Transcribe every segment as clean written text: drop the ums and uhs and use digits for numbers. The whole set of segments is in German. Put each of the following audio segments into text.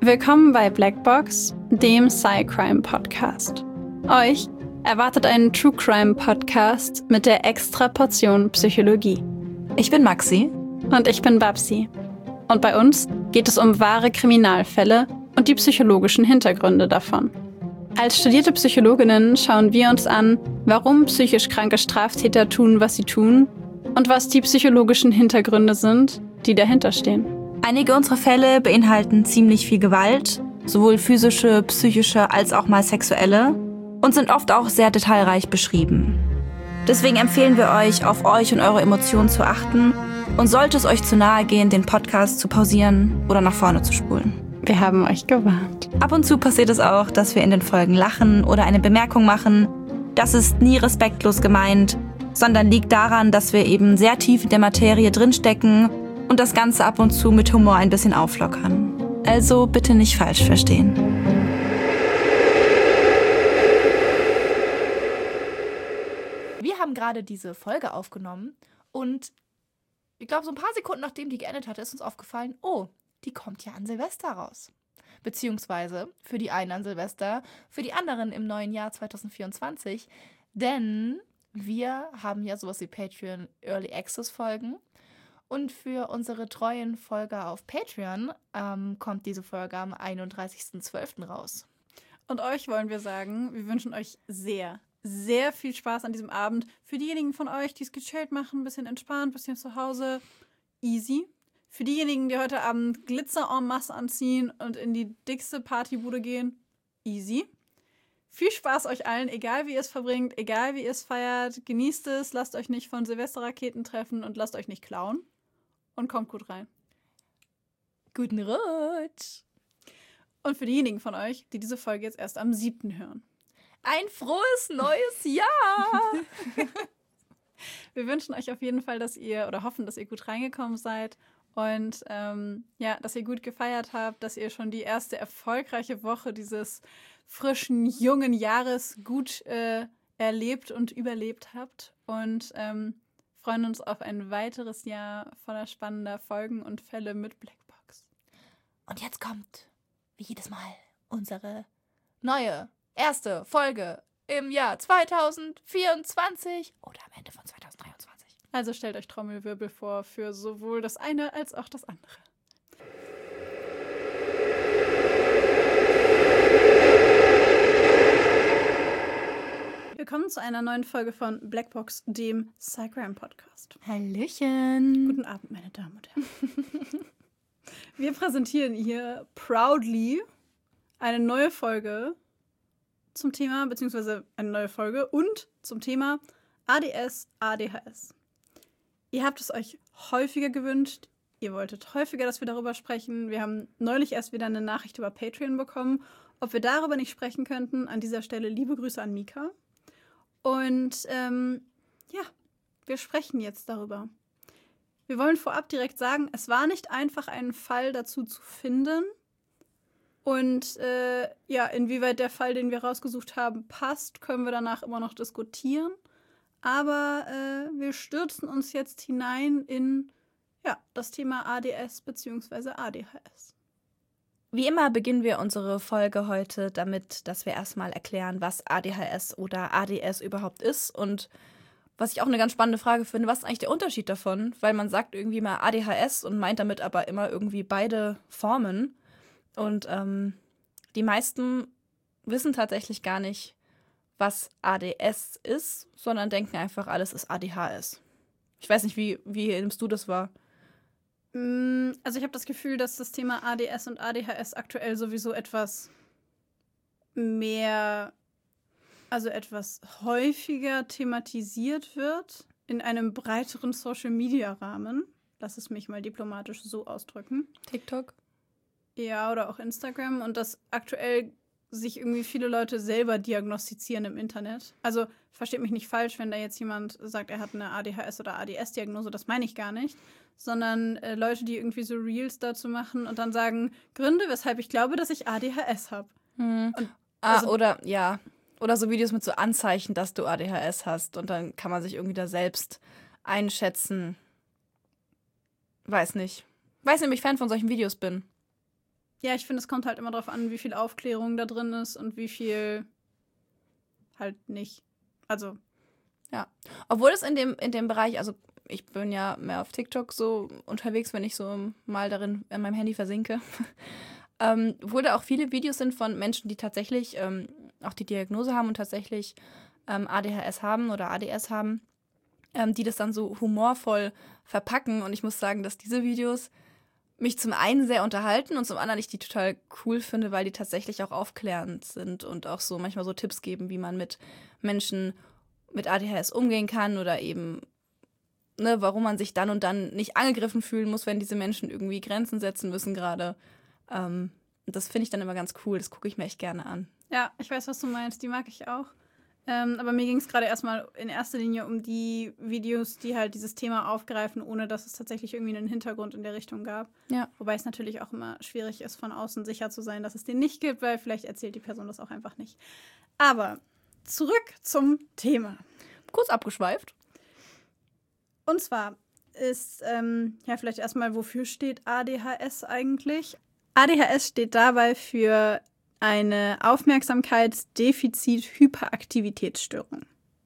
Willkommen bei Blackbox, dem Sci-Crime-Podcast. Euch erwartet ein True-Crime-Podcast mit der extra Portion Psychologie. Ich bin Maxi. Und ich bin Babsi. Und bei uns geht es um wahre Kriminalfälle und die psychologischen Hintergründe davon. Als studierte Psychologinnen schauen wir uns an, warum psychisch kranke Straftäter tun, was sie tun und was die psychologischen Hintergründe sind, die dahinter stehen. Einige unserer Fälle beinhalten ziemlich viel Gewalt, sowohl physische, psychische als auch mal sexuelle, und sind oft auch sehr detailreich beschrieben. Deswegen empfehlen wir euch, auf euch und eure Emotionen zu achten und sollte es euch zu nahe gehen, den Podcast zu pausieren oder nach vorne zu spulen. Wir haben euch gewarnt. Ab und zu passiert es auch, dass wir in den Folgen lachen oder eine Bemerkung machen. Das ist nie respektlos gemeint, sondern liegt daran, dass wir eben sehr tief in der Materie drinstecken und das Ganze ab und zu mit Humor ein bisschen auflockern. Also bitte nicht falsch verstehen. Wir haben gerade diese Folge aufgenommen und ich glaube, so ein paar Sekunden nachdem die geendet hatte, ist uns aufgefallen, oh, die kommt ja an Silvester raus. Beziehungsweise für die einen an Silvester, für die anderen im neuen Jahr 2024. Denn wir haben ja sowas wie Patreon Early Access Folgen. Und für unsere treuen Folger auf Patreon kommt diese Folge am 31.12. raus. Und euch wollen wir sagen, wir wünschen euch sehr, sehr viel Spaß an diesem Abend. Für diejenigen von euch, die es gechillt machen, ein bisschen entspannt, ein bisschen zu Hause, easy. Für diejenigen, die heute Abend Glitzer en masse anziehen und in die dickste Partybude gehen, easy. Viel Spaß euch allen, egal wie ihr es verbringt, egal wie ihr es feiert. Genießt es, lasst euch nicht von Silvesterraketen treffen und lasst euch nicht klauen. Und kommt gut rein. Guten Rutsch! Und für diejenigen von euch, die diese Folge jetzt erst am 7. hören. Ein frohes neues Jahr! Wir wünschen euch auf jeden Fall, dass ihr, oder hoffen, dass ihr gut reingekommen seid und dass ihr gut gefeiert habt, dass ihr schon die erste erfolgreiche Woche dieses frischen, jungen Jahres gut erlebt und überlebt habt. Und freuen uns auf ein weiteres Jahr voller spannender Folgen und Fälle mit Blackbox. Und jetzt kommt, wie jedes Mal, unsere neue erste Folge im Jahr 2024 oder am Ende von 2023. Also stellt euch Trommelwirbel vor für sowohl das eine als auch das andere. Willkommen zu einer neuen Folge von Blackbox, dem Sci-Crime-Podcast. Hallöchen. Guten Abend, meine Damen und Herren. Wir präsentieren hier proudly eine neue Folge zum Thema, beziehungsweise eine neue Folge und zum Thema ADS, ADHS. Ihr habt es euch häufiger gewünscht. Ihr wolltet häufiger, dass wir darüber sprechen. Wir haben neulich erst wieder eine Nachricht über Patreon bekommen, ob wir darüber nicht sprechen könnten. An dieser Stelle liebe Grüße an Mika. Und wir sprechen jetzt darüber. Wir wollen vorab direkt sagen, es war nicht einfach, einen Fall dazu zu finden. Und inwieweit der Fall, den wir rausgesucht haben, passt, können wir danach immer noch diskutieren. Aber wir stürzen uns jetzt hinein in das Thema ADS bzw. ADHS. Wie immer beginnen wir unsere Folge heute damit, dass wir erstmal erklären, was ADHS oder ADS überhaupt ist. Und was ich auch eine ganz spannende Frage finde, was ist eigentlich der Unterschied davon? Weil man sagt irgendwie mal ADHS und meint damit aber immer irgendwie beide Formen. Und die meisten wissen tatsächlich gar nicht, was ADS ist, sondern denken einfach, alles ist ADHS. Ich weiß nicht, wie nimmst du das wahr? Also ich habe das Gefühl, dass das Thema ADS und ADHS aktuell sowieso etwas mehr, also etwas häufiger thematisiert wird in einem breiteren Social-Media-Rahmen. Lass es mich mal diplomatisch so ausdrücken. TikTok? Ja, oder auch Instagram. Und dass aktuell sich irgendwie viele Leute selber diagnostizieren im Internet. Also versteht mich nicht falsch, wenn da jetzt jemand sagt, er hat eine ADHS- oder ADS-Diagnose, das meine ich gar nicht. Sondern Leute, die irgendwie so Reels dazu machen und dann sagen, Gründe, weshalb ich glaube, dass ich ADHS habe. Oder so Videos mit so Anzeichen, dass du ADHS hast und dann kann man sich irgendwie da selbst einschätzen. Weiß nicht, ob ich Fan von solchen Videos bin. Ja, ich finde, es kommt halt immer darauf an, wie viel Aufklärung da drin ist und wie viel halt nicht. Also. Ja. Obwohl es in dem Bereich, also ich bin ja mehr auf TikTok so unterwegs, wenn ich so mal darin in meinem Handy versinke. Obwohl da auch viele Videos sind von Menschen, die tatsächlich auch die Diagnose haben und tatsächlich ADHS haben oder ADS haben, die das dann so humorvoll verpacken. Und ich muss sagen, dass diese Videos mich zum einen sehr unterhalten und zum anderen ich die total cool finde, weil die tatsächlich auch aufklärend sind und auch so manchmal so Tipps geben, wie man mit Menschen mit ADHS umgehen kann oder eben, ne, warum man sich dann und dann nicht angegriffen fühlen muss, wenn diese Menschen irgendwie Grenzen setzen müssen gerade. Das finde ich dann immer ganz cool, das gucke ich mir echt gerne an. Ja, ich weiß, was du meinst, die mag ich auch. Aber mir ging es gerade erstmal in erster Linie um die Videos, die halt dieses Thema aufgreifen, ohne dass es tatsächlich irgendwie einen Hintergrund in der Richtung gab. Ja. Wobei es natürlich auch immer schwierig ist, von außen sicher zu sein, dass es den nicht gibt, weil vielleicht erzählt die Person das auch einfach nicht. Aber zurück zum Thema. Kurz abgeschweift. Und zwar ist, ja, vielleicht erstmal, wofür steht ADHS eigentlich? ADHS steht dabei für eine Aufmerksamkeitsdefizit-Hyperaktivitätsstörung.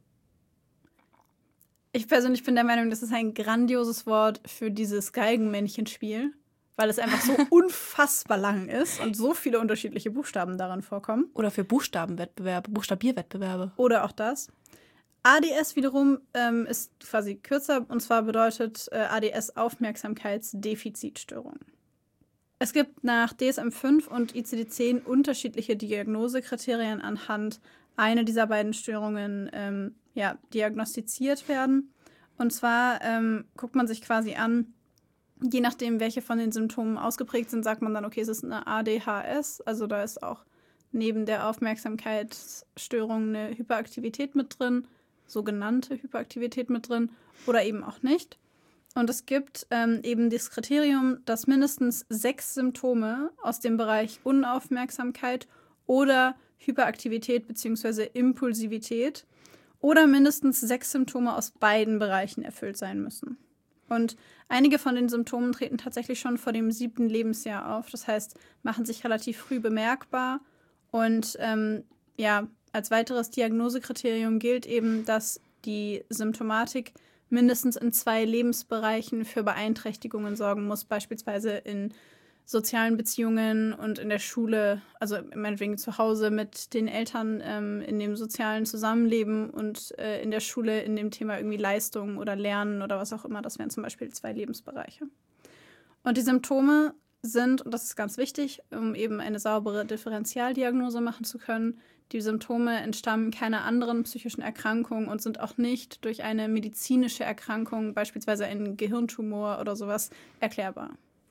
Ich persönlich bin der Meinung, das ist ein grandioses Wort für dieses Geigenmännchenspiel, weil es einfach so unfassbar lang ist und so viele unterschiedliche Buchstaben darin vorkommen. Oder für Buchstabierwettbewerbe. Oder auch das. ADS wiederum ist quasi kürzer, und zwar bedeutet ADS Aufmerksamkeitsdefizitstörung. Es gibt nach DSM-5 und ICD-10 unterschiedliche Diagnosekriterien, anhand einer dieser beiden Störungen diagnostiziert werden. Und zwar guckt man sich quasi an, je nachdem, welche von den Symptomen ausgeprägt sind, sagt man dann, okay, es ist eine ADHS, also da ist auch neben der Aufmerksamkeitsstörung eine Hyperaktivität mit drin, sogenannte Hyperaktivität mit drin oder eben auch nicht. Und es gibt eben das Kriterium, dass mindestens 6 Symptome aus dem Bereich Unaufmerksamkeit oder Hyperaktivität bzw. Impulsivität oder mindestens 6 Symptome aus beiden Bereichen erfüllt sein müssen. Und einige von den Symptomen treten tatsächlich schon vor dem 7. Lebensjahr auf. Das heißt, machen sich relativ früh bemerkbar. Und als weiteres Diagnosekriterium gilt eben, dass die Symptomatik mindestens in 2 Lebensbereichen für Beeinträchtigungen sorgen muss, beispielsweise in sozialen Beziehungen und in der Schule, also meinetwegen zu Hause mit den Eltern, in dem sozialen Zusammenleben und in der Schule in dem Thema irgendwie Leistung oder Lernen oder was auch immer. Das wären zum Beispiel 2 Lebensbereiche. Und die Symptome sind, und das ist ganz wichtig, um eben eine saubere Differentialdiagnose machen zu können, die Symptome entstammen keiner anderen psychischen Erkrankung und sind auch nicht durch eine medizinische Erkrankung, beispielsweise einen Gehirntumor oder sowas, erklärbar.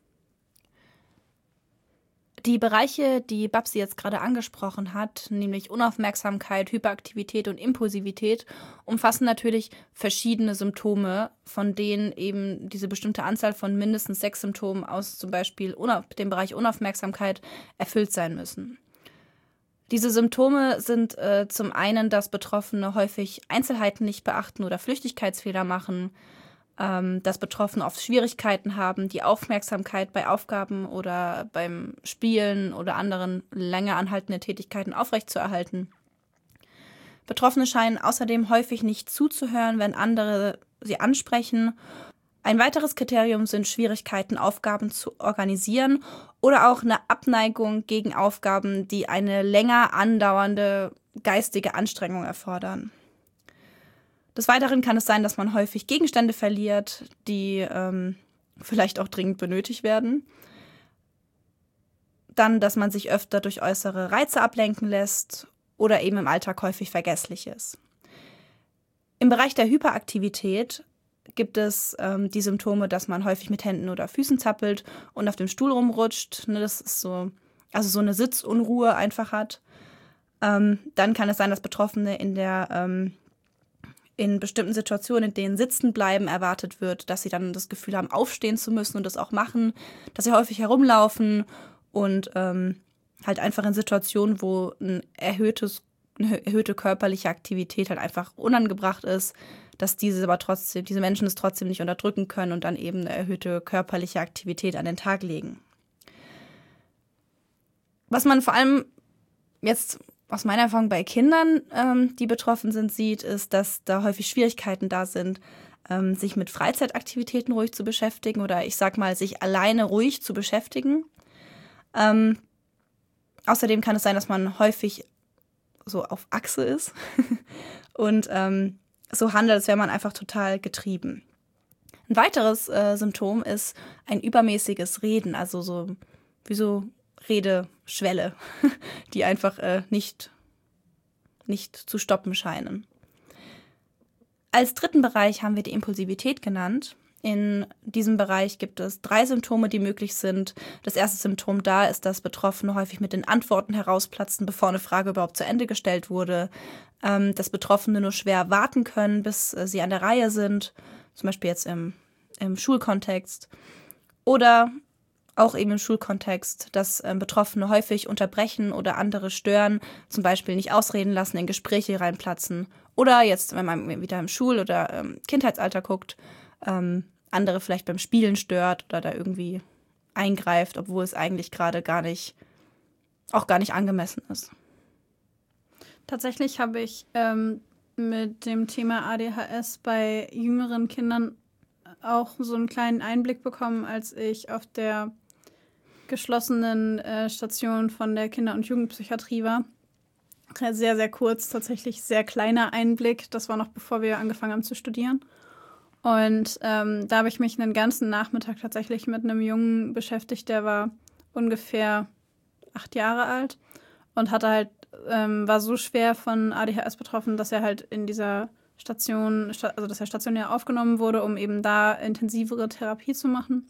Die Bereiche, die Babsi jetzt gerade angesprochen hat, nämlich Unaufmerksamkeit, Hyperaktivität und Impulsivität, umfassen natürlich verschiedene Symptome, von denen eben diese bestimmte Anzahl von mindestens 6 Symptomen aus zum Beispiel dem Bereich Unaufmerksamkeit erfüllt sein müssen. Diese Symptome sind zum einen, dass Betroffene häufig Einzelheiten nicht beachten oder Flüchtigkeitsfehler machen, dass Betroffene oft Schwierigkeiten haben, die Aufmerksamkeit bei Aufgaben oder beim Spielen oder anderen länger anhaltenden Tätigkeiten aufrechtzuerhalten. Betroffene scheinen außerdem häufig nicht zuzuhören, wenn andere sie ansprechen. Ein weiteres Kriterium sind Schwierigkeiten, Aufgaben zu organisieren oder auch eine Abneigung gegen Aufgaben, die eine länger andauernde geistige Anstrengung erfordern. Des Weiteren kann es sein, dass man häufig Gegenstände verliert, die vielleicht auch dringend benötigt werden. Dann, dass man sich öfter durch äußere Reize ablenken lässt oder eben im Alltag häufig vergesslich ist. Im Bereich der Hyperaktivität gibt es die Symptome, dass man häufig mit Händen oder Füßen zappelt und auf dem Stuhl rumrutscht. Ne, das ist so eine Sitzunruhe einfach hat. Dann kann es sein, dass Betroffene in bestimmten Situationen, in denen sitzen bleiben erwartet wird, dass sie dann das Gefühl haben, aufstehen zu müssen und das auch machen, dass sie häufig herumlaufen und halt einfach in Situationen, wo eine erhöhte körperliche Aktivität halt einfach unangebracht ist, dass diese Menschen es trotzdem nicht unterdrücken können und dann eben eine erhöhte körperliche Aktivität an den Tag legen. Was man vor allem jetzt aus meiner Erfahrung bei Kindern, die betroffen sind, sieht, ist, dass da häufig Schwierigkeiten da sind, sich mit Freizeitaktivitäten ruhig zu beschäftigen oder ich sag mal, sich alleine ruhig zu beschäftigen. Außerdem kann es sein, dass man häufig so auf Achse ist und so handelt, als wäre man einfach total getrieben. Ein weiteres Symptom ist ein übermäßiges Reden, also so wie so Redeschwelle, die einfach nicht zu stoppen scheinen. Als dritten Bereich haben wir die Impulsivität genannt. In diesem Bereich gibt es 3 Symptome, die möglich sind. Das erste Symptom da ist, dass Betroffene häufig mit den Antworten herausplatzen, bevor eine Frage überhaupt zu Ende gestellt wurde. Dass Betroffene nur schwer warten können, bis sie an der Reihe sind, zum Beispiel jetzt im Schulkontext. Oder auch eben im Schulkontext, dass Betroffene häufig unterbrechen oder andere stören, zum Beispiel nicht ausreden lassen, in Gespräche reinplatzen. Oder jetzt, wenn man wieder im Schul- oder Kindheitsalter guckt, andere vielleicht beim Spielen stört oder da irgendwie eingreift, obwohl es eigentlich gerade gar nicht angemessen ist. Tatsächlich habe ich mit dem Thema ADHS bei jüngeren Kindern auch so einen kleinen Einblick bekommen, als ich auf der geschlossenen Station von der Kinder- und Jugendpsychiatrie war. Sehr, sehr kurz, tatsächlich sehr kleiner Einblick. Das war noch bevor wir angefangen haben zu studieren. Und da habe ich mich einen ganzen Nachmittag tatsächlich mit einem Jungen beschäftigt, der war ungefähr 8 Jahre alt und hatte halt, war so schwer von ADHS betroffen, dass er halt in dieser Station, also dass er stationär aufgenommen wurde, um eben da intensivere Therapie zu machen.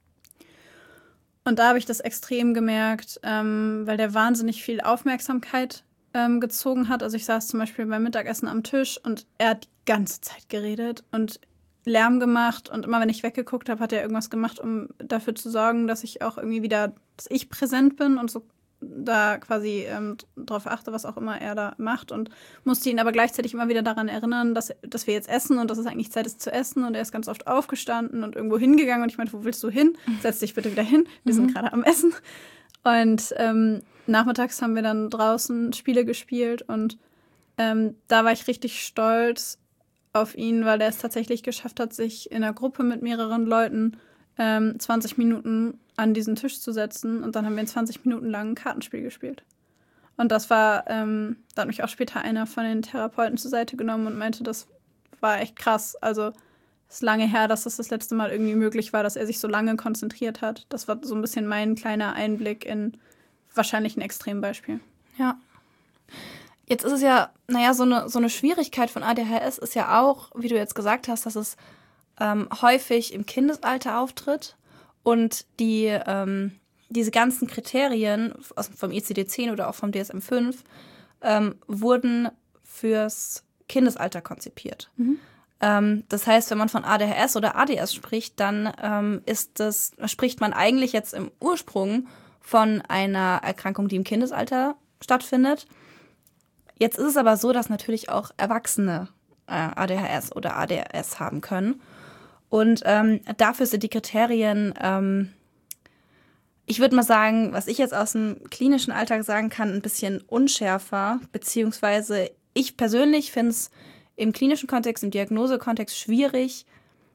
Und da habe ich das extrem gemerkt, weil der wahnsinnig viel Aufmerksamkeit gezogen hat. Also ich saß zum Beispiel beim Mittagessen am Tisch und er hat die ganze Zeit geredet und Lärm gemacht. Und immer wenn ich weggeguckt habe, hat er irgendwas gemacht, um dafür zu sorgen, dass ich auch irgendwie wieder, dass ich präsent bin und so da quasi drauf achte, was auch immer er da macht, und musste ihn aber gleichzeitig immer wieder daran erinnern, dass wir jetzt essen und dass es eigentlich Zeit ist zu essen, und er ist ganz oft aufgestanden und irgendwo hingegangen und ich meinte, wo willst du hin? Setz dich bitte wieder hin, wir sind gerade am Essen. Und nachmittags haben wir dann draußen Spiele gespielt und da war ich richtig stolz auf ihn, weil er es tatsächlich geschafft hat, sich in einer Gruppe mit mehreren Leuten 20 Minuten an diesen Tisch zu setzen, und dann haben wir 20 Minuten lang ein Kartenspiel gespielt. Und das war, da hat mich auch später einer von den Therapeuten zur Seite genommen und meinte, das war echt krass. Also es ist lange her, dass das letzte Mal irgendwie möglich war, dass er sich so lange konzentriert hat. Das war so ein bisschen mein kleiner Einblick in wahrscheinlich ein Extrembeispiel. Ja. Jetzt ist es ja, so eine Schwierigkeit von ADHS ist ja auch, wie du jetzt gesagt hast, dass es häufig im Kindesalter auftritt und diese ganzen Kriterien vom ICD-10 oder auch vom DSM-5 wurden fürs Kindesalter konzipiert. Das heißt, wenn man von ADHS oder ADS spricht, dann spricht man eigentlich jetzt im Ursprung von einer Erkrankung, die im Kindesalter stattfindet. Jetzt ist es aber so, dass natürlich auch Erwachsene ADHS oder ADS haben können. Und dafür sind die Kriterien, ich würde mal sagen, was ich jetzt aus dem klinischen Alltag sagen kann, ein bisschen unschärfer. Beziehungsweise ich persönlich finde es im klinischen Kontext, im Diagnosekontext schwierig,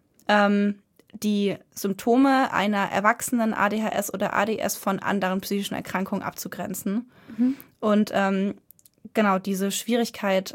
die Symptome einer erwachsenen ADHS oder ADS von anderen psychischen Erkrankungen abzugrenzen. Und genau, diese Schwierigkeit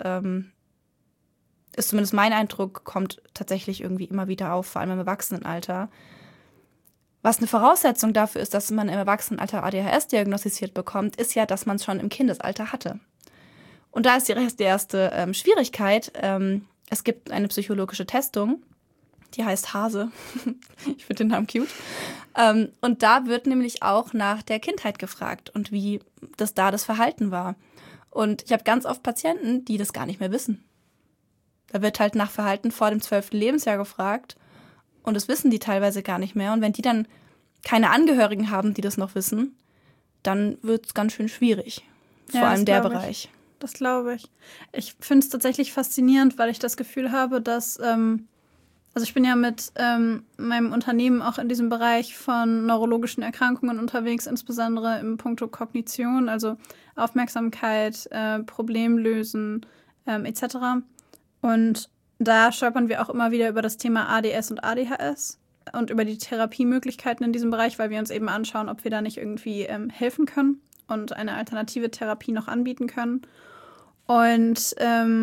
ist zumindest mein Eindruck, kommt tatsächlich irgendwie immer wieder auf, vor allem im Erwachsenenalter. Was eine Voraussetzung dafür ist, dass man im Erwachsenenalter ADHS diagnostiziert bekommt, ist ja, dass man es schon im Kindesalter hatte. Und da ist die erste Schwierigkeit. Es gibt eine psychologische Testung, die heißt Hase. Ich finde den Namen cute. Und da wird nämlich auch nach der Kindheit gefragt und wie das Verhalten war. Und ich habe ganz oft Patienten, die das gar nicht mehr wissen. Da wird halt nach Verhalten vor dem 12. Lebensjahr gefragt und das wissen die teilweise gar nicht mehr. Und wenn die dann keine Angehörigen haben, die das noch wissen, dann wird es ganz schön schwierig. Vor allem der Bereich. Das glaube ich. Ich finde es tatsächlich faszinierend, weil ich das Gefühl habe, dass Also ich bin ja mit meinem Unternehmen auch in diesem Bereich von neurologischen Erkrankungen unterwegs, insbesondere im Punkto Kognition, also Aufmerksamkeit, Problemlösen etc. Und da stolpern wir auch immer wieder über das Thema ADS und ADHS und über die Therapiemöglichkeiten in diesem Bereich, weil wir uns eben anschauen, ob wir da nicht irgendwie helfen können und eine alternative Therapie noch anbieten können. Und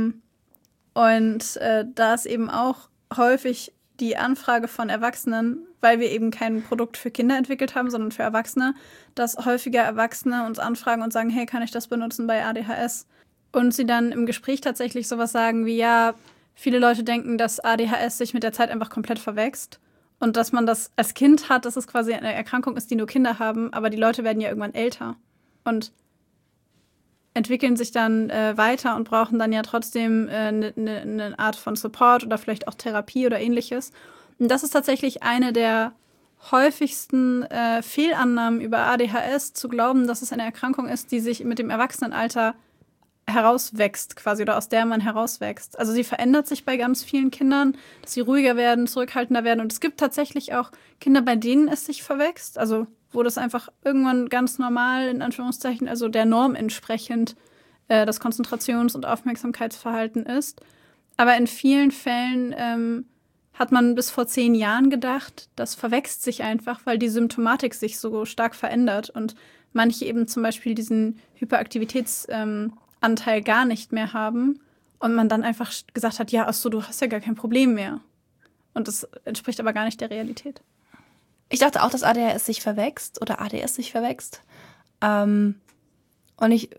da ist eben auch häufig die Anfrage von Erwachsenen, weil wir eben kein Produkt für Kinder entwickelt haben, sondern für Erwachsene, dass häufiger Erwachsene uns anfragen und sagen, hey, kann ich das benutzen bei ADHS? Und sie dann im Gespräch tatsächlich sowas sagen wie, ja, viele Leute denken, dass ADHS sich mit der Zeit einfach komplett verwächst und dass man das als Kind hat, dass es quasi eine Erkrankung ist, die nur Kinder haben, aber die Leute werden ja irgendwann älter und entwickeln sich dann weiter und brauchen dann ja trotzdem eine Art von Support oder vielleicht auch Therapie oder ähnliches. Und das ist tatsächlich eine der häufigsten Fehlannahmen über ADHS, zu glauben, dass es eine Erkrankung ist, die sich mit dem Erwachsenenalter herauswächst quasi oder aus der man herauswächst. Also sie verändert sich bei ganz vielen Kindern, dass sie ruhiger werden, zurückhaltender werden. Und es gibt tatsächlich auch Kinder, bei denen es sich verwächst, also wo das einfach irgendwann ganz normal, in Anführungszeichen, also der Norm entsprechend das Konzentrations- und Aufmerksamkeitsverhalten ist. Aber in vielen Fällen hat man bis vor 10 Jahren gedacht, das verwächst sich einfach, weil die Symptomatik sich so stark verändert und manche eben zum Beispiel diesen Hyperaktivitätsanteil gar nicht mehr haben und man dann einfach gesagt hat, ja, ach so, du hast ja gar kein Problem mehr. Und das entspricht aber gar nicht der Realität. Ich dachte auch, dass ADHS sich verwächst oder ADS sich verwächst. Und ich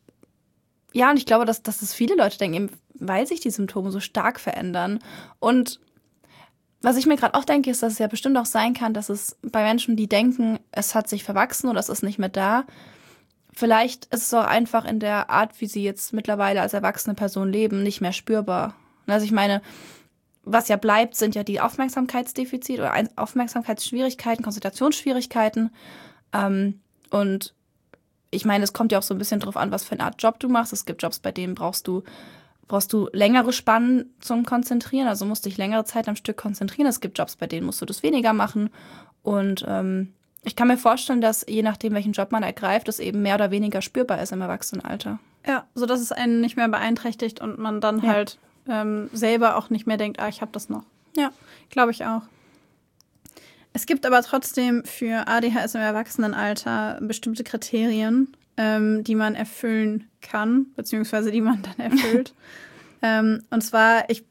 glaube, dass das viele Leute denken, eben weil sich die Symptome so stark verändern. Und was ich mir gerade auch denke, ist, dass es ja bestimmt auch sein kann, dass es bei Menschen, die denken, es hat sich verwachsen oder es ist nicht mehr da, vielleicht ist es auch einfach in der Art, wie sie jetzt mittlerweile als erwachsene Person leben, nicht mehr spürbar. Also ich meine, was ja bleibt, sind ja die Aufmerksamkeitsdefizite oder Aufmerksamkeitsschwierigkeiten, Konzentrationsschwierigkeiten. Und ich meine, es kommt ja auch so ein bisschen drauf an, was für eine Art Job du machst. Es gibt Jobs, bei denen brauchst du längere Spannen zum Konzentrieren, also musst dich längere Zeit am Stück konzentrieren. Es gibt Jobs, bei denen musst du das weniger machen. Und ich kann mir vorstellen, dass je nachdem, welchen Job man ergreift, es eben mehr oder weniger spürbar ist im Erwachsenenalter. Ja, sodass es einen nicht mehr beeinträchtigt und man dann halt selber auch nicht mehr denkt, ich habe das noch. Ja, glaube ich auch. Es gibt aber trotzdem für ADHS im Erwachsenenalter bestimmte Kriterien, die man erfüllen kann, beziehungsweise die man dann erfüllt. Und zwar, ich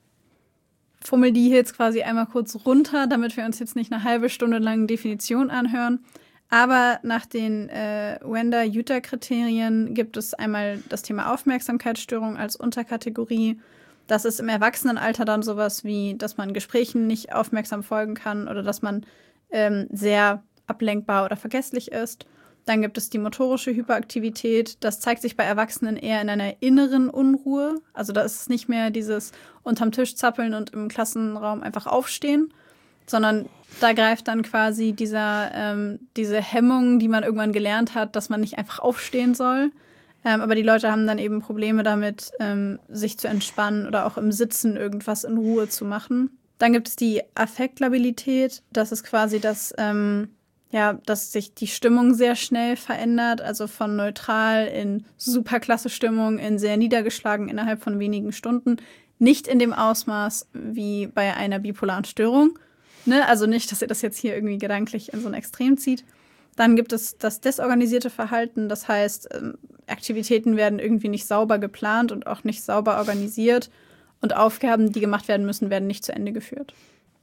fummel die hier jetzt quasi einmal kurz runter, damit wir uns jetzt nicht eine halbe Stunde lang Definition anhören. Aber nach den Wender-Utah-Kriterien gibt es einmal das Thema Aufmerksamkeitsstörung als Unterkategorie. Das ist im Erwachsenenalter dann sowas wie, dass man Gesprächen nicht aufmerksam folgen kann oder dass man sehr ablenkbar oder vergesslich ist. Dann gibt es die motorische Hyperaktivität. Das zeigt sich bei Erwachsenen eher in einer inneren Unruhe. Also da ist es nicht mehr dieses unterm Tisch zappeln und im Klassenraum einfach aufstehen, sondern da greift dann quasi diese Hemmung, die man irgendwann gelernt hat, dass man nicht einfach aufstehen soll. Aber die Leute haben dann eben Probleme damit, sich zu entspannen oder auch im Sitzen irgendwas in Ruhe zu machen. Dann gibt es die Affektlabilität. Das ist quasi das, dass sich die Stimmung sehr schnell verändert. Also von neutral in superklasse Stimmung, in sehr niedergeschlagen innerhalb von wenigen Stunden. Nicht in dem Ausmaß wie bei einer bipolaren Störung. Ne? Also nicht, dass ihr das jetzt hier irgendwie gedanklich in so ein Extrem zieht. Dann gibt es das desorganisierte Verhalten, das heißt, Aktivitäten werden irgendwie nicht sauber geplant und auch nicht sauber organisiert und Aufgaben, die gemacht werden müssen, werden nicht zu Ende geführt.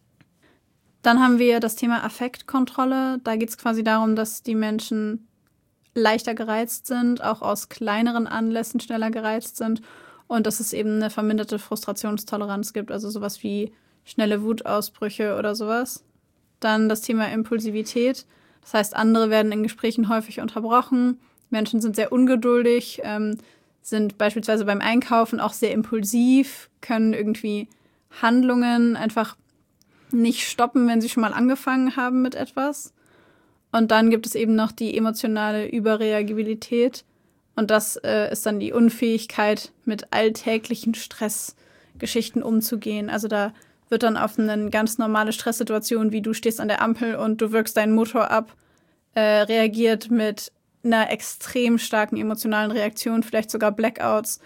Dann haben wir das Thema Affektkontrolle. Da geht es quasi darum, dass die Menschen leichter gereizt sind, auch aus kleineren Anlässen schneller gereizt sind und dass es eben eine verminderte Frustrationstoleranz gibt, also sowas wie schnelle Wutausbrüche oder sowas. Dann das Thema Impulsivität. Das heißt, andere werden in Gesprächen häufig unterbrochen. Menschen sind sehr ungeduldig, sind beispielsweise beim Einkaufen auch sehr impulsiv, können irgendwie Handlungen einfach nicht stoppen, wenn sie schon mal angefangen haben mit etwas. Und dann gibt es eben noch die emotionale Überreagibilität. Und das ist dann die Unfähigkeit, mit alltäglichen Stressgeschichten umzugehen. Also da wird dann auf eine ganz normale Stresssituation, wie du stehst an der Ampel und du wirkst deinen Motor ab, reagiert mit einer extrem starken emotionalen Reaktion, vielleicht sogar Blackouts.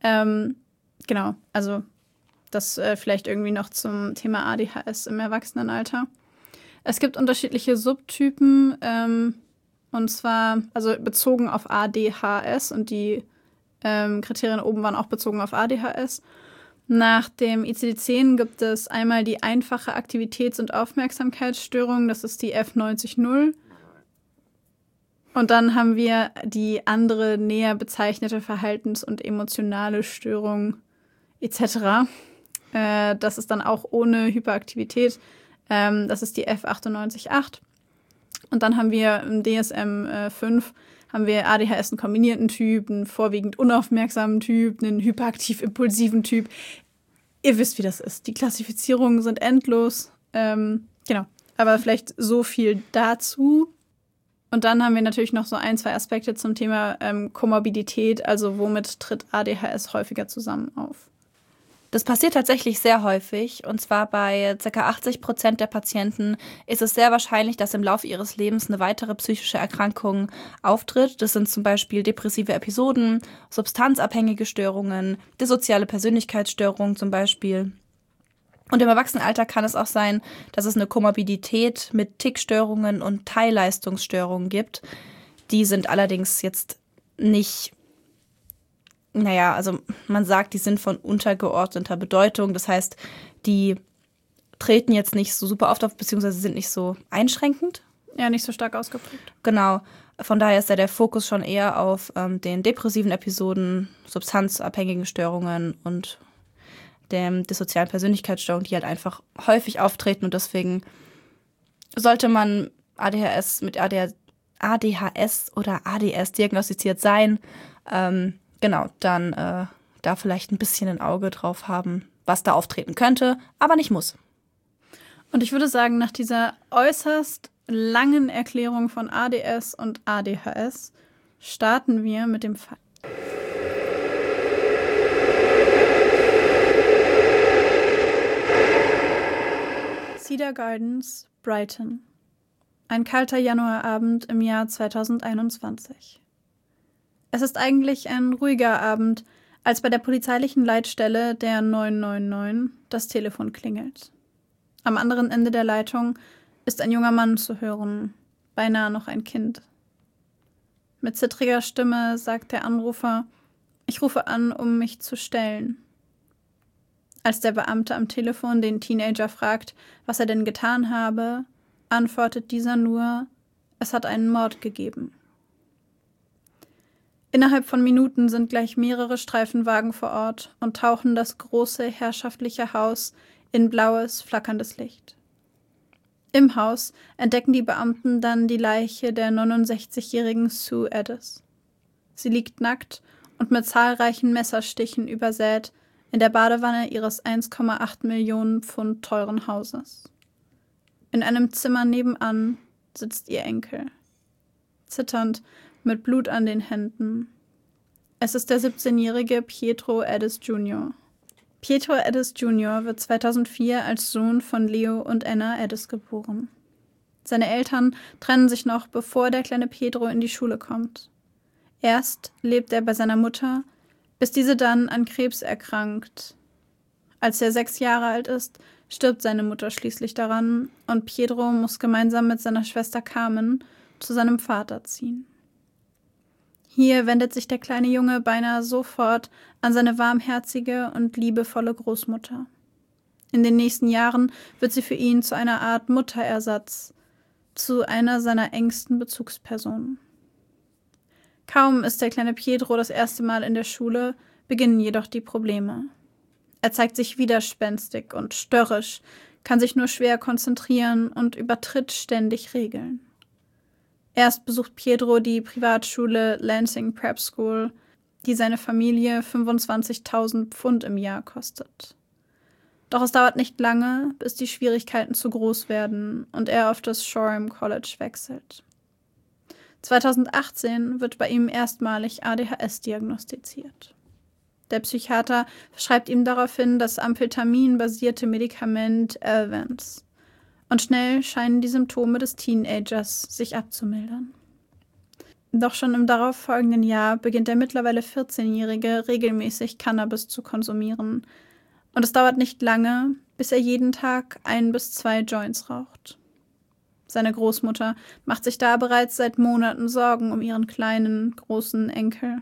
Genau, also das vielleicht irgendwie noch zum Thema ADHS im Erwachsenenalter. Es gibt unterschiedliche Subtypen, und zwar, also bezogen auf ADHS, und die Kriterien oben waren auch bezogen auf ADHS. Nach dem ICD-10 gibt es einmal die einfache Aktivitäts- und Aufmerksamkeitsstörung, das ist die F90-0. Und dann haben wir die andere näher bezeichnete Verhaltens- und emotionale Störung etc. Das ist dann auch ohne Hyperaktivität. Das ist die F98-8. Und dann haben wir im DSM-5 haben wir ADHS einen kombinierten Typ, einen vorwiegend unaufmerksamen Typ, einen hyperaktiv-impulsiven Typ. Ihr wisst, wie das ist. Die Klassifizierungen sind endlos. Genau. Aber vielleicht so viel dazu. Und dann haben wir natürlich noch so 1, 2 Aspekte zum Thema Komorbidität, also womit tritt ADHS häufiger zusammen auf. Das passiert tatsächlich sehr häufig, und zwar bei ca. 80% der Patienten ist es sehr wahrscheinlich, dass im Laufe ihres Lebens eine weitere psychische Erkrankung auftritt. Das sind zum Beispiel depressive Episoden, substanzabhängige Störungen, dissoziale Persönlichkeitsstörungen zum Beispiel. Und im Erwachsenenalter kann es auch sein, dass es eine Komorbidität mit Tickstörungen und Teilleistungsstörungen gibt. Die sind allerdings jetzt nicht, also man sagt, die sind von untergeordneter Bedeutung. Das heißt, die treten jetzt nicht so super oft auf, beziehungsweise sind nicht so einschränkend. Ja, nicht so stark ausgeprägt. Genau. Von daher ist ja der Fokus schon eher auf den depressiven Episoden, substanzabhängigen Störungen und der dissozialen Persönlichkeitsstörung, die halt einfach häufig auftreten. Und deswegen sollte man ADHS mit ADHS oder ADS diagnostiziert sein, genau, dann da vielleicht ein bisschen ein Auge drauf haben, was da auftreten könnte, aber nicht muss. Und ich würde sagen, nach dieser äußerst langen Erklärung von ADS und ADHS starten wir mit dem Fall. Cedar Gardens, Brighton. Ein kalter Januarabend im Jahr 2021. Es ist eigentlich ein ruhiger Abend, als bei der polizeilichen Leitstelle der 999 das Telefon klingelt. Am anderen Ende der Leitung ist ein junger Mann zu hören, beinahe noch ein Kind. Mit zittriger Stimme sagt der Anrufer: „Ich rufe an, um mich zu stellen." Als der Beamte am Telefon den Teenager fragt, was er denn getan habe, antwortet dieser nur: „Es hat einen Mord gegeben." Innerhalb von Minuten sind gleich mehrere Streifenwagen vor Ort und tauchen das große, herrschaftliche Haus in blaues, flackerndes Licht. Im Haus entdecken die Beamten dann die Leiche der 69-jährigen Sue Addis. Sie liegt nackt und mit zahlreichen Messerstichen übersät in der Badewanne ihres 1,8 Millionen Pfund teuren Hauses. In einem Zimmer nebenan sitzt ihr Enkel, zitternd, mit Blut an den Händen. Es ist der 17-jährige Pietro Addis Jr. Pietro Addis Jr. wird 2004 als Sohn von Leo und Anna Addis geboren. Seine Eltern trennen sich noch, bevor der kleine Pietro in die Schule kommt. Erst lebt er bei seiner Mutter, bis diese dann an Krebs erkrankt. Als er 6 Jahre alt ist, stirbt seine Mutter schließlich daran und Pietro muss gemeinsam mit seiner Schwester Carmen zu seinem Vater ziehen. Hier wendet sich der kleine Junge beinahe sofort an seine warmherzige und liebevolle Großmutter. In den nächsten Jahren wird sie für ihn zu einer Art Mutterersatz, zu einer seiner engsten Bezugspersonen. Kaum ist der kleine Pietro das erste Mal in der Schule, beginnen jedoch die Probleme. Er zeigt sich widerspenstig und störrisch, kann sich nur schwer konzentrieren und übertritt ständig Regeln. Erst besucht Pietro die Privatschule Lansing Prep School, die seine Familie 25.000 Pfund im Jahr kostet. Doch es dauert nicht lange, bis die Schwierigkeiten zu groß werden und er auf das Shoreham College wechselt. 2018 wird bei ihm erstmalig ADHS diagnostiziert. Der Psychiater verschreibt ihm daraufhin das Amphetamin-basierte Medikament Elvance. Und schnell scheinen die Symptome des Teenagers sich abzumildern. Doch schon im darauffolgenden Jahr beginnt der mittlerweile 14-Jährige regelmäßig Cannabis zu konsumieren. Und es dauert nicht lange, bis er jeden Tag 1 bis 2 Joints raucht. Seine Großmutter macht sich da bereits seit Monaten Sorgen um ihren kleinen, großen Enkel.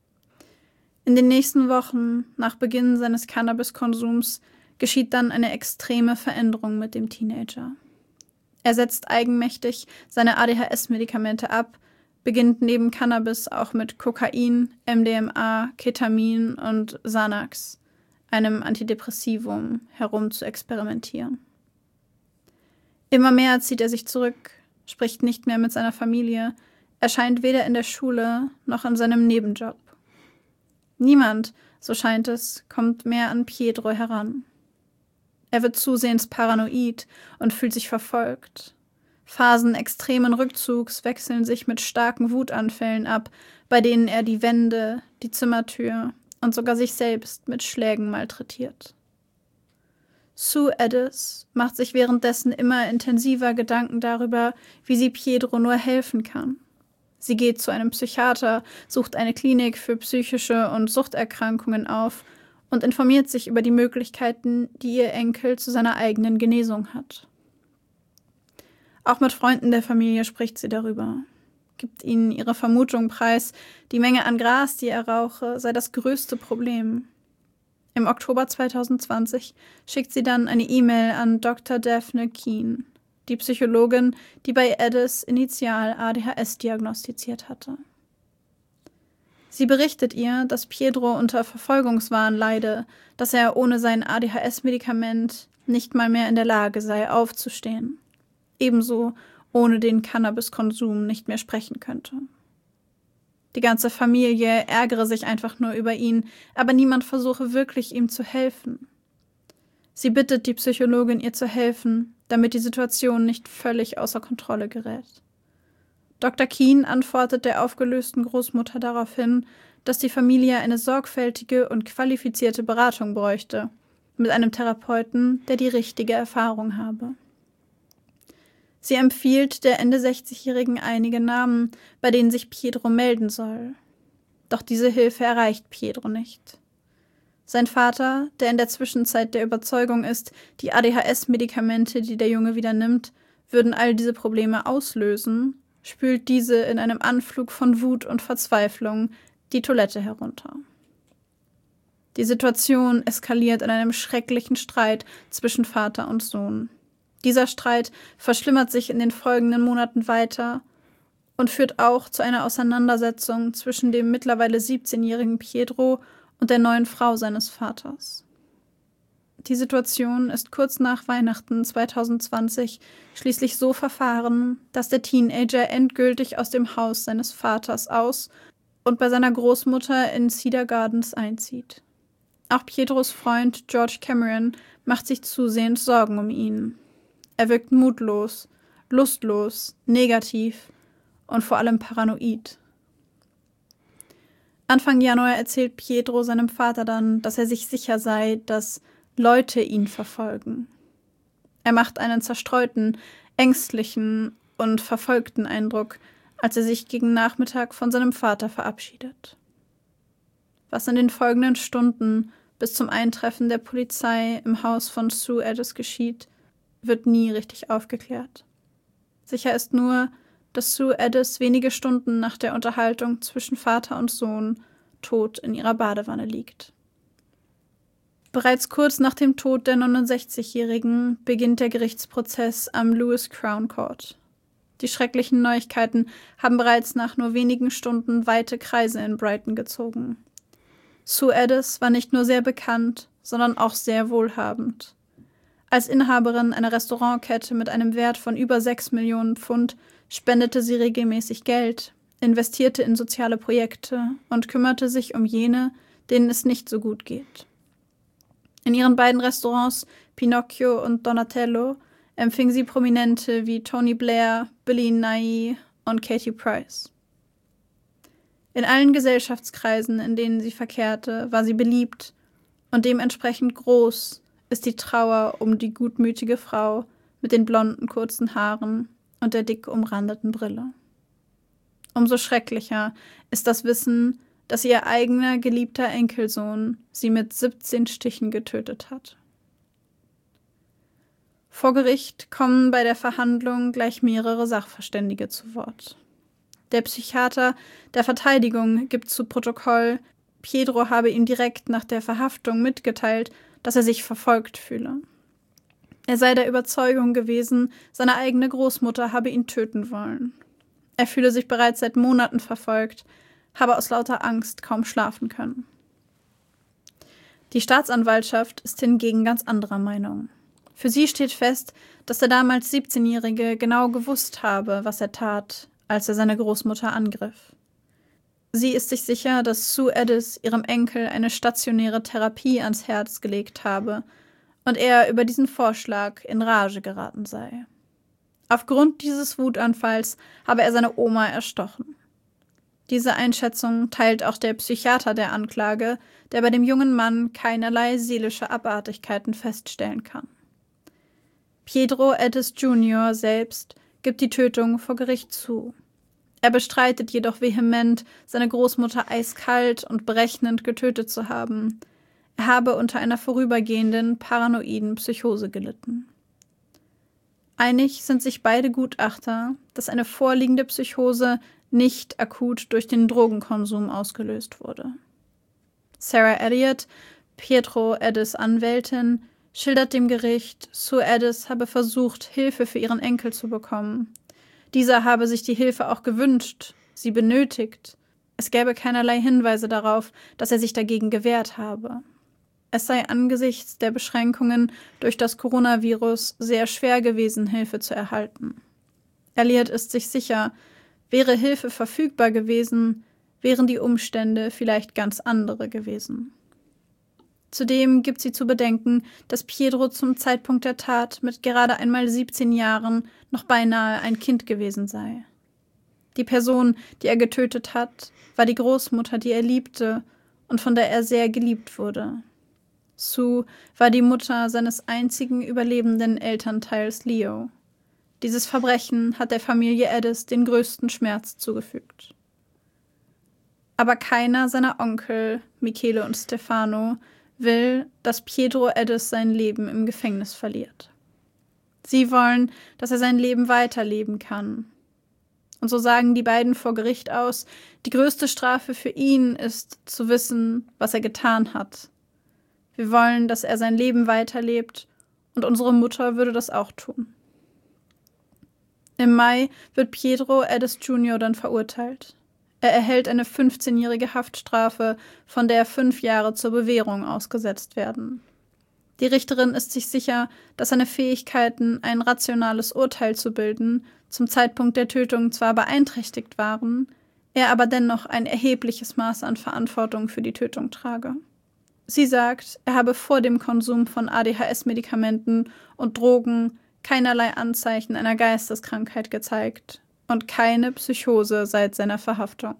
In den nächsten Wochen, nach Beginn seines Cannabiskonsums, geschieht dann eine extreme Veränderung mit dem Teenager. Er setzt eigenmächtig seine ADHS-Medikamente ab, beginnt neben Cannabis auch mit Kokain, MDMA, Ketamin und Xanax, einem Antidepressivum, herum zu experimentieren. Immer mehr zieht er sich zurück, spricht nicht mehr mit seiner Familie, erscheint weder in der Schule noch in seinem Nebenjob. Niemand, so scheint es, kommt mehr an Pietro heran. Er wird zusehends paranoid und fühlt sich verfolgt. Phasen extremen Rückzugs wechseln sich mit starken Wutanfällen ab, bei denen er die Wände, die Zimmertür und sogar sich selbst mit Schlägen malträtiert. Sue Addis macht sich währenddessen immer intensiver Gedanken darüber, wie sie Pietro nur helfen kann. Sie geht zu einem Psychiater, sucht eine Klinik für psychische und Suchterkrankungen auf und informiert sich über die Möglichkeiten, die ihr Enkel zu seiner eigenen Genesung hat. Auch mit Freunden der Familie spricht sie darüber, gibt ihnen ihre Vermutung preis, die Menge an Gras, die er rauche, sei das größte Problem. Im Oktober 2020 schickt sie dann eine E-Mail an Dr. Daphne Keane, die Psychologin, die bei Addis initial ADHS diagnostiziert hatte. Sie berichtet ihr, dass Pietro unter Verfolgungswahn leide, dass er ohne sein ADHS-Medikament nicht mal mehr in der Lage sei, aufzustehen. Ebenso ohne den Cannabiskonsum nicht mehr sprechen könnte. Die ganze Familie ärgere sich einfach nur über ihn, aber niemand versuche wirklich, ihm zu helfen. Sie bittet die Psychologin, ihr zu helfen, damit die Situation nicht völlig außer Kontrolle gerät. Dr. Keane antwortet der aufgelösten Großmutter daraufhin, dass die Familie eine sorgfältige und qualifizierte Beratung bräuchte, mit einem Therapeuten, der die richtige Erfahrung habe. Sie empfiehlt der Ende 60-Jährigen einige Namen, bei denen sich Pietro melden soll. Doch diese Hilfe erreicht Pietro nicht. Sein Vater, der in der Zwischenzeit der Überzeugung ist, die ADHS-Medikamente, die der Junge wieder nimmt, würden all diese Probleme auslösen, spült diese in einem Anflug von Wut und Verzweiflung die Toilette herunter. Die Situation eskaliert in einem schrecklichen Streit zwischen Vater und Sohn. Dieser Streit verschlimmert sich in den folgenden Monaten weiter und führt auch zu einer Auseinandersetzung zwischen dem mittlerweile 17-jährigen Pietro und der neuen Frau seines Vaters. Die Situation ist kurz nach Weihnachten 2020 schließlich so verfahren, dass der Teenager endgültig aus dem Haus seines Vaters aus und bei seiner Großmutter in Cedar Gardens einzieht. Auch Pietros Freund George Cameron macht sich zusehends Sorgen um ihn. Er wirkt mutlos, lustlos, negativ und vor allem paranoid. Anfang Januar erzählt Pietro seinem Vater dann, dass er sich sicher sei, dass Leute ihn verfolgen. Er macht einen zerstreuten, ängstlichen und verfolgten Eindruck, als er sich gegen Nachmittag von seinem Vater verabschiedet. Was in den folgenden Stunden bis zum Eintreffen der Polizei im Haus von Sue Addis geschieht, wird nie richtig aufgeklärt. Sicher ist nur, dass Sue Addis wenige Stunden nach der Unterhaltung zwischen Vater und Sohn tot in ihrer Badewanne liegt. Bereits kurz nach dem Tod der 69-Jährigen beginnt der Gerichtsprozess am Lewis Crown Court. Die schrecklichen Neuigkeiten haben bereits nach nur wenigen Stunden weite Kreise in Brighton gezogen. Sue Addis war nicht nur sehr bekannt, sondern auch sehr wohlhabend. Als Inhaberin einer Restaurantkette mit einem Wert von über 6 Millionen Pfund spendete sie regelmäßig Geld, investierte in soziale Projekte und kümmerte sich um jene, denen es nicht so gut geht. In ihren beiden Restaurants, Pinocchio und Donatello, empfing sie Prominente wie Tony Blair, Billy Nighy und Katie Price. In allen Gesellschaftskreisen, in denen sie verkehrte, war sie beliebt und dementsprechend groß ist die Trauer um die gutmütige Frau mit den blonden kurzen Haaren und der dick umrandeten Brille. Umso schrecklicher ist das Wissen, dass ihr eigener geliebter Enkelsohn sie mit 17 Stichen getötet hat. Vor Gericht kommen bei der Verhandlung gleich mehrere Sachverständige zu Wort. Der Psychiater der Verteidigung gibt zu Protokoll, Pietro habe ihm direkt nach der Verhaftung mitgeteilt, dass er sich verfolgt fühle. Er sei der Überzeugung gewesen, seine eigene Großmutter habe ihn töten wollen. Er fühle sich bereits seit Monaten verfolgt, habe aus lauter Angst kaum schlafen können. Die Staatsanwaltschaft ist hingegen ganz anderer Meinung. Für sie steht fest, dass der damals 17-Jährige genau gewusst habe, was er tat, als er seine Großmutter angriff. Sie ist sich sicher, dass Sue Addis ihrem Enkel eine stationäre Therapie ans Herz gelegt habe und er über diesen Vorschlag in Rage geraten sei. Aufgrund dieses Wutanfalls habe er seine Oma erstochen. Diese Einschätzung teilt auch der Psychiater der Anklage, der bei dem jungen Mann keinerlei seelische Abartigkeiten feststellen kann. Pietro Addis Jr. selbst gibt die Tötung vor Gericht zu. Er bestreitet jedoch vehement, seine Großmutter eiskalt und berechnend getötet zu haben. Er habe unter einer vorübergehenden paranoiden Psychose gelitten. Einig sind sich beide Gutachter, dass eine vorliegende Psychose nicht akut durch den Drogenkonsum ausgelöst wurde. Sarah Elliott, Pietro Addis' Anwältin, schildert dem Gericht, Sue Addis habe versucht, Hilfe für ihren Enkel zu bekommen. Dieser habe sich die Hilfe auch gewünscht, sie benötigt. Es gäbe keinerlei Hinweise darauf, dass er sich dagegen gewehrt habe. Es sei angesichts der Beschränkungen durch das Coronavirus sehr schwer gewesen, Hilfe zu erhalten. Elliott ist sich sicher, wäre Hilfe verfügbar gewesen, wären die Umstände vielleicht ganz andere gewesen. Zudem gibt sie zu bedenken, dass Pietro zum Zeitpunkt der Tat mit gerade einmal 17 Jahren noch beinahe ein Kind gewesen sei. Die Person, die er getötet hat, war die Großmutter, die er liebte und von der er sehr geliebt wurde. Sue war die Mutter seines einzigen überlebenden Elternteils Leo. Dieses Verbrechen hat der Familie Addis den größten Schmerz zugefügt. Aber keiner seiner Onkel, Michele und Stefano, will, dass Pietro Addis sein Leben im Gefängnis verliert. Sie wollen, dass er sein Leben weiterleben kann. Und so sagen die beiden vor Gericht aus, die größte Strafe für ihn ist, zu wissen, was er getan hat. Wir wollen, dass er sein Leben weiterlebt, und unsere Mutter würde das auch tun. Im Mai wird Pietro Addis Jr. dann verurteilt. Er erhält eine 15-jährige Haftstrafe, von der 5 Jahre zur Bewährung ausgesetzt werden. Die Richterin ist sich sicher, dass seine Fähigkeiten, ein rationales Urteil zu bilden, zum Zeitpunkt der Tötung zwar beeinträchtigt waren, er aber dennoch ein erhebliches Maß an Verantwortung für die Tötung trage. Sie sagt, er habe vor dem Konsum von ADHS-Medikamenten und Drogen keinerlei Anzeichen einer Geisteskrankheit gezeigt und keine Psychose seit seiner Verhaftung.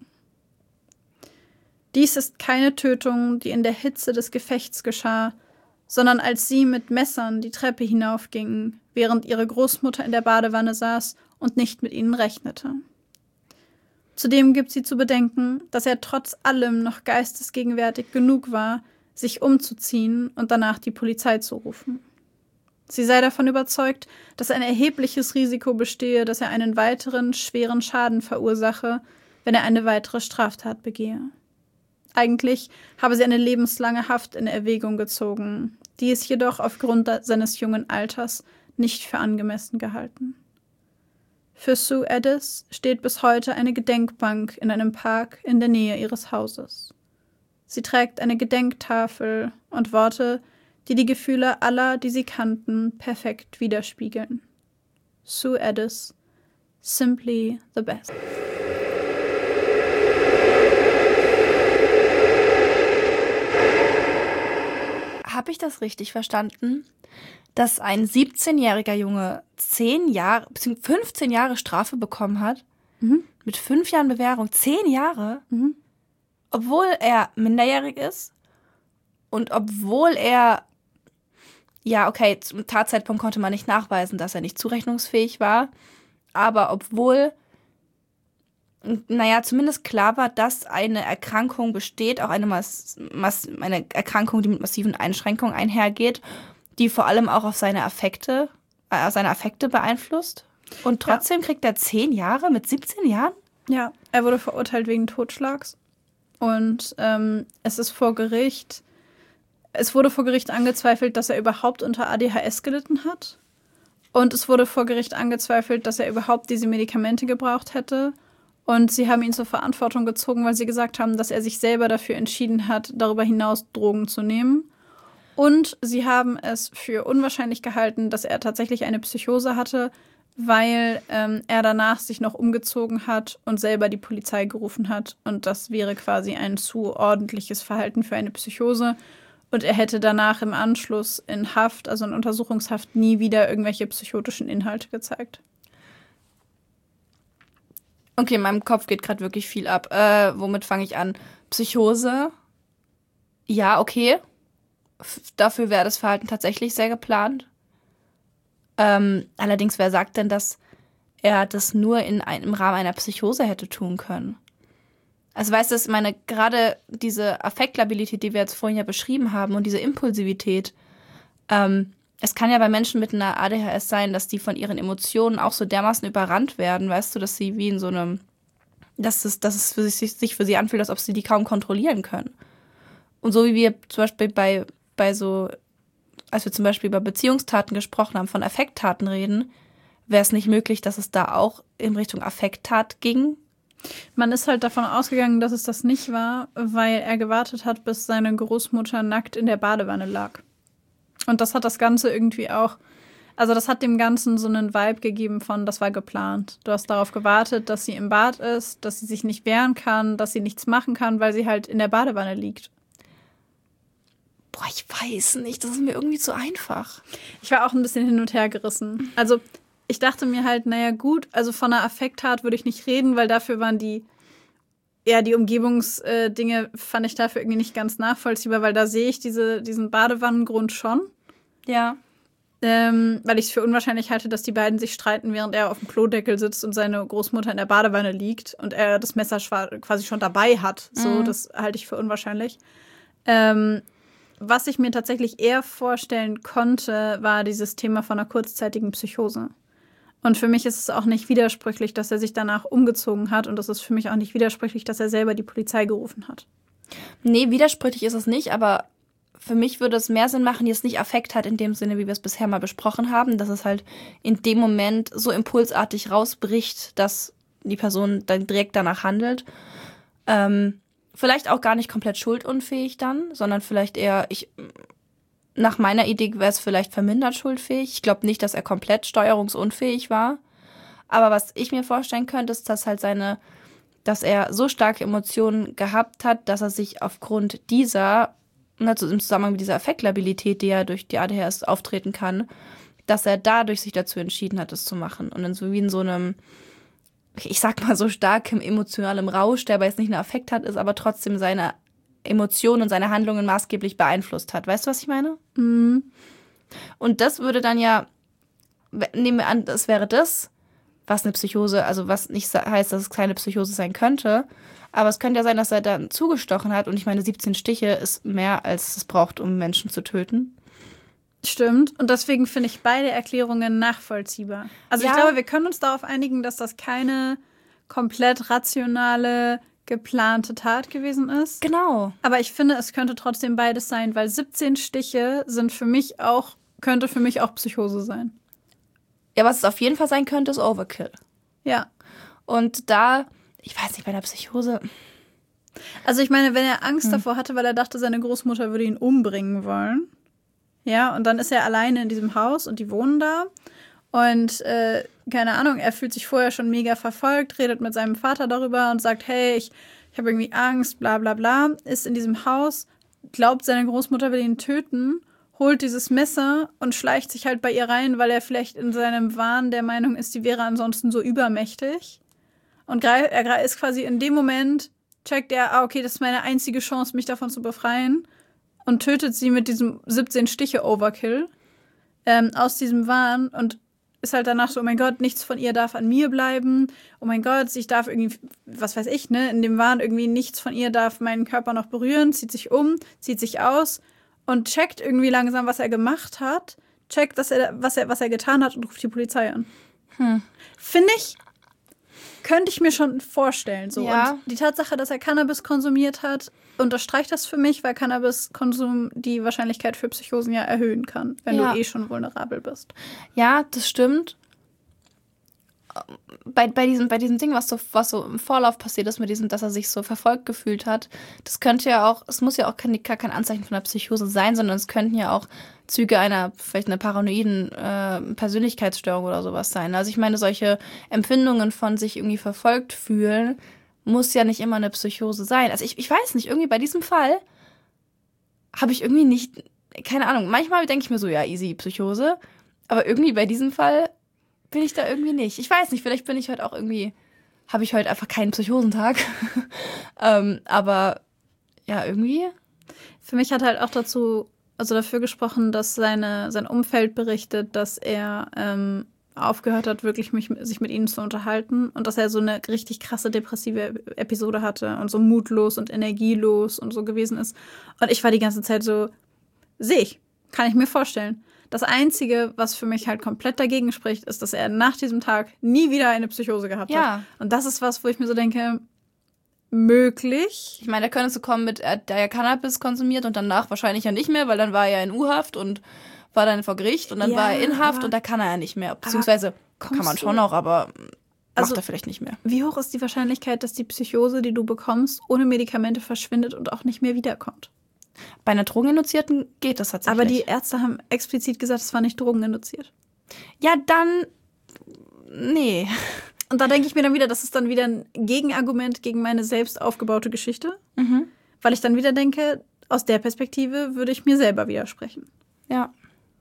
Dies ist keine Tötung, die in der Hitze des Gefechts geschah, sondern als sie mit Messern die Treppe hinaufgingen, während ihre Großmutter in der Badewanne saß und nicht mit ihnen rechnete. Zudem gibt sie zu bedenken, dass er trotz allem noch geistesgegenwärtig genug war, sich umzuziehen und danach die Polizei zu rufen. Sie sei davon überzeugt, dass ein erhebliches Risiko bestehe, dass er einen weiteren schweren Schaden verursache, wenn er eine weitere Straftat begehe. Eigentlich habe sie eine lebenslange Haft in Erwägung gezogen, die es jedoch aufgrund seines jungen Alters nicht für angemessen gehalten. Für Sue Addis steht bis heute eine Gedenkbank in einem Park in der Nähe ihres Hauses. Sie trägt eine Gedenktafel und Worte, die die Gefühle aller, die sie kannten, perfekt widerspiegeln. Sue Addis, simply the best. Habe ich das richtig verstanden, dass ein 17-jähriger Junge 10 Jahre, bzw. 15 Jahre Strafe bekommen hat? Mhm. Mit 5 Jahren Bewährung, 10 Jahre? Mhm. obwohl er minderjährig ist und obwohl er, ja, okay, zum Tatzeitpunkt konnte man nicht nachweisen, dass er nicht zurechnungsfähig war, aber obwohl, naja, zumindest klar war, dass eine Erkrankung besteht, auch eine Erkrankung, die mit massiven Einschränkungen einhergeht, die vor allem auch auf seine Affekte beeinflusst. Und trotzdem kriegt er 10 Jahre mit 17 Jahren? Ja, er wurde verurteilt wegen Totschlags. Und es wurde vor Gericht angezweifelt, dass er überhaupt unter ADHS gelitten hat. Und es wurde vor Gericht angezweifelt, dass er überhaupt diese Medikamente gebraucht hätte. Und sie haben ihn zur Verantwortung gezogen, weil sie gesagt haben, dass er sich selber dafür entschieden hat, darüber hinaus Drogen zu nehmen. Und sie haben es für unwahrscheinlich gehalten, dass er tatsächlich eine Psychose hatte, weil er danach sich noch umgezogen hat und selber die Polizei gerufen hat. Und das wäre quasi ein zu ordentliches Verhalten für eine Psychose. Und er hätte danach im Anschluss in Haft, also in Untersuchungshaft, nie wieder irgendwelche psychotischen Inhalte gezeigt. Okay, in meinem Kopf geht gerade wirklich viel ab. Womit fange ich an? Psychose. Ja, okay. Dafür wäre das Verhalten tatsächlich sehr geplant. Allerdings, wer sagt denn, dass er das nur im Rahmen einer Psychose hätte tun können? Also weißt du, ich meine, gerade diese Affektlabilität, die wir jetzt vorhin ja beschrieben haben und diese Impulsivität, es kann ja bei Menschen mit einer ADHS sein, dass die von ihren Emotionen auch so dermaßen überrannt werden, weißt du, dass sie wie in so einem, dass es sich für sie anfühlt, als ob sie die kaum kontrollieren können. Und so wie wir zum Beispiel bei so, als wir zum Beispiel über Beziehungstaten gesprochen haben, von Affekttaten reden, wäre es nicht möglich, dass es da auch in Richtung Affekttat ging? Man ist halt davon ausgegangen, dass es das nicht war, weil er gewartet hat, bis seine Großmutter nackt in der Badewanne lag. Und das hat das Ganze irgendwie auch, also das hat dem Ganzen so einen Vibe gegeben von, das war geplant. Du hast darauf gewartet, dass sie im Bad ist, dass sie sich nicht wehren kann, dass sie nichts machen kann, weil sie halt in der Badewanne liegt. Boah, ich weiß nicht, das ist mir irgendwie zu einfach. Ich war auch ein bisschen hin und her gerissen. Also ich dachte mir halt, naja gut, also von einer Affekttat würde ich nicht reden, weil dafür waren die Umgebungsdinge fand ich dafür irgendwie nicht ganz nachvollziehbar, weil da sehe ich diesen Badewannengrund schon. Ja. Weil ich es für unwahrscheinlich halte, dass die beiden sich streiten, während er auf dem Klodeckel sitzt und seine Großmutter in der Badewanne liegt und er das Messer quasi schon dabei hat. So, das halte ich für unwahrscheinlich. Was ich mir tatsächlich eher vorstellen konnte, war dieses Thema von einer kurzzeitigen Psychose. Und für mich ist es auch nicht widersprüchlich, dass er sich danach umgezogen hat. Und es ist für mich auch nicht widersprüchlich, dass er selber die Polizei gerufen hat. Nee, widersprüchlich ist es nicht, aber für mich würde es mehr Sinn machen, die es nicht Affekt hat in dem Sinne, wie wir es bisher mal besprochen haben, dass es halt in dem Moment so impulsartig rausbricht, dass die Person dann direkt danach handelt. Vielleicht auch gar nicht komplett schuldunfähig dann, sondern vielleicht eher, nach meiner Idee wäre es vielleicht vermindert schuldfähig. Ich glaube nicht, dass er komplett steuerungsunfähig war. Aber was ich mir vorstellen könnte, ist, dass er so starke Emotionen gehabt hat, dass er sich aufgrund dieser, also im Zusammenhang mit dieser Affektlabilität, die ja durch die ADHS auftreten kann, dass er dadurch sich dazu entschieden hat, es zu machen. Und dann so wie in so einem, ich sag mal so starkem emotionalem Rausch, der aber jetzt nicht eine Affekt hat, ist, aber trotzdem seine Emotionen und seine Handlungen maßgeblich beeinflusst hat. Weißt du, was ich meine? Mhm. Und das würde dann ja, nehmen wir an, das wäre das, was eine Psychose, also was nicht heißt, dass es keine Psychose sein könnte, aber es könnte ja sein, dass er dann zugestochen hat und ich meine, 17 Stiche ist mehr, als es braucht, um Menschen zu töten. Stimmt. Und deswegen finde ich beide Erklärungen nachvollziehbar. Also ich glaube, wir können uns darauf einigen, dass das keine komplett rationale, geplante Tat gewesen ist. Genau. Aber ich finde, es könnte trotzdem beides sein, weil 17 Stiche könnte für mich auch Psychose sein. Ja, was es auf jeden Fall sein könnte, ist Overkill. Ja. Und da, ich weiß nicht, bei der Psychose. Also ich meine, wenn er Angst davor hatte, weil er dachte, seine Großmutter würde ihn umbringen wollen. Ja, und dann ist er alleine in diesem Haus und die wohnen da. Und keine Ahnung, er fühlt sich vorher schon mega verfolgt, redet mit seinem Vater darüber und sagt, hey, ich habe irgendwie Angst, bla bla bla. Ist in diesem Haus, glaubt, seine Großmutter will ihn töten, holt dieses Messer und schleicht sich halt bei ihr rein, weil er vielleicht in seinem Wahn der Meinung ist, die wäre ansonsten so übermächtig. Und er ist quasi in dem Moment checkt er, okay, das ist meine einzige Chance, mich davon zu befreien und tötet sie mit diesem 17 Stiche Overkill aus diesem Wahn und ist halt danach so, oh mein Gott, nichts von ihr darf an mir bleiben. Oh mein Gott, ich darf irgendwie, was weiß ich, ne, in dem Wahn irgendwie nichts von ihr darf meinen Körper noch berühren, zieht sich um, zieht sich aus und checkt irgendwie langsam, was er gemacht hat, checkt, was er getan hat und ruft die Polizei an. Finde ich, könnte ich mir schon vorstellen. So. Ja. Und die Tatsache, dass er Cannabis konsumiert hat, unterstreicht das für mich, weil Cannabiskonsum die Wahrscheinlichkeit für Psychosen ja erhöhen kann, wenn du eh schon vulnerabel bist. Ja, das stimmt. Bei diesem Ding, was so im Vorlauf passiert ist, mit diesem, dass er sich so verfolgt gefühlt hat, das könnte ja auch, es muss ja auch gar kein Anzeichen von einer Psychose sein, sondern es könnten ja auch Züge vielleicht einer paranoiden Persönlichkeitsstörung oder sowas sein. Also ich meine, solche Empfindungen von sich irgendwie verfolgt fühlen, muss ja nicht immer eine Psychose sein. Also ich weiß nicht, irgendwie bei diesem Fall habe ich irgendwie nicht, keine Ahnung, manchmal denke ich mir so, ja, easy, Psychose, aber irgendwie bei diesem Fall bin ich da irgendwie nicht. Ich weiß nicht, vielleicht bin ich heute auch irgendwie, habe ich heute einfach keinen Psychosentag. Aber ja, irgendwie. Für mich hat halt auch dafür gesprochen, dass sein Umfeld berichtet, dass er aufgehört hat, wirklich sich mit ihnen zu unterhalten und dass er so eine richtig krasse depressive Episode hatte und so mutlos und energielos und so gewesen ist. Und ich war die ganze Zeit so, kann ich mir vorstellen. Das Einzige, was für mich halt komplett dagegen spricht, ist, dass er nach diesem Tag nie wieder eine Psychose gehabt hat. Und das ist was, wo ich mir so denke, möglich. Ich meine, da könntest du kommen mit, der ja Cannabis konsumiert und danach wahrscheinlich ja nicht mehr, weil dann war er ja in U-Haft und war dann vor Gericht und dann war er in Haft und da kann er ja nicht mehr. Beziehungsweise kann man schon noch, aber macht er vielleicht nicht mehr. Wie hoch ist die Wahrscheinlichkeit, dass die Psychose, die du bekommst, ohne Medikamente verschwindet und auch nicht mehr wiederkommt? Bei einer Drogeninduzierten geht das tatsächlich. Aber die Ärzte haben explizit gesagt, es war nicht drogeninduziert. Ja, dann nee. Und da denke ich mir dann wieder, das ist dann wieder ein Gegenargument gegen meine selbst aufgebaute Geschichte. Weil ich dann wieder denke, aus der Perspektive würde ich mir selber widersprechen. Ja.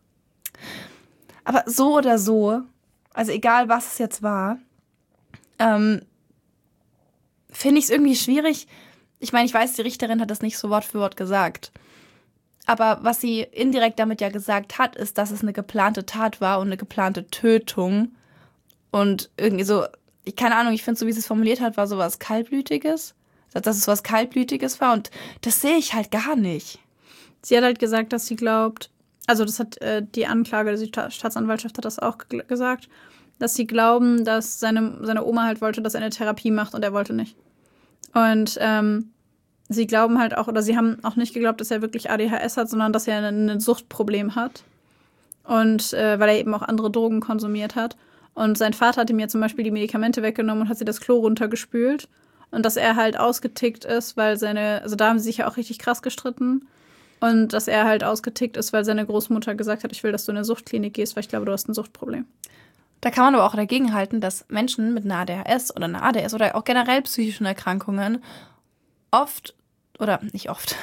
Aber so oder so, also egal was es jetzt war, finde ich es irgendwie schwierig. Ich meine, ich weiß, die Richterin hat das nicht so Wort für Wort gesagt. Aber was sie indirekt damit ja gesagt hat, ist, dass es eine geplante Tat war und eine geplante Tötung. Und irgendwie so, keine Ahnung, ich finde, so wie sie es formuliert hat, war sowas Kaltblütiges. Dass es was Kaltblütiges war. Und das sehe ich halt gar nicht. Sie hat halt gesagt, dass sie glaubt, also das hat die Anklage, die Staatsanwaltschaft hat das auch gesagt, dass sie glauben, dass seine Oma halt wollte, dass er eine Therapie macht und er wollte nicht. Und sie glauben halt auch, oder sie haben auch nicht geglaubt, dass er wirklich ADHS hat, sondern dass er ein Suchtproblem hat. Und weil er eben auch andere Drogen konsumiert hat. Und sein Vater hat ihm ja zum Beispiel die Medikamente weggenommen und hat sie das Klo runtergespült. Und dass er halt ausgetickt ist, weil also da haben sie sich ja auch richtig krass gestritten. Und dass er halt ausgetickt ist, weil seine Großmutter gesagt hat, ich will, dass du in eine Suchtklinik gehst, weil ich glaube, du hast ein Suchtproblem. Da kann man aber auch dagegen halten, dass Menschen mit einer ADHS oder einer ADS oder auch generell psychischen Erkrankungen oft, oder nicht oft,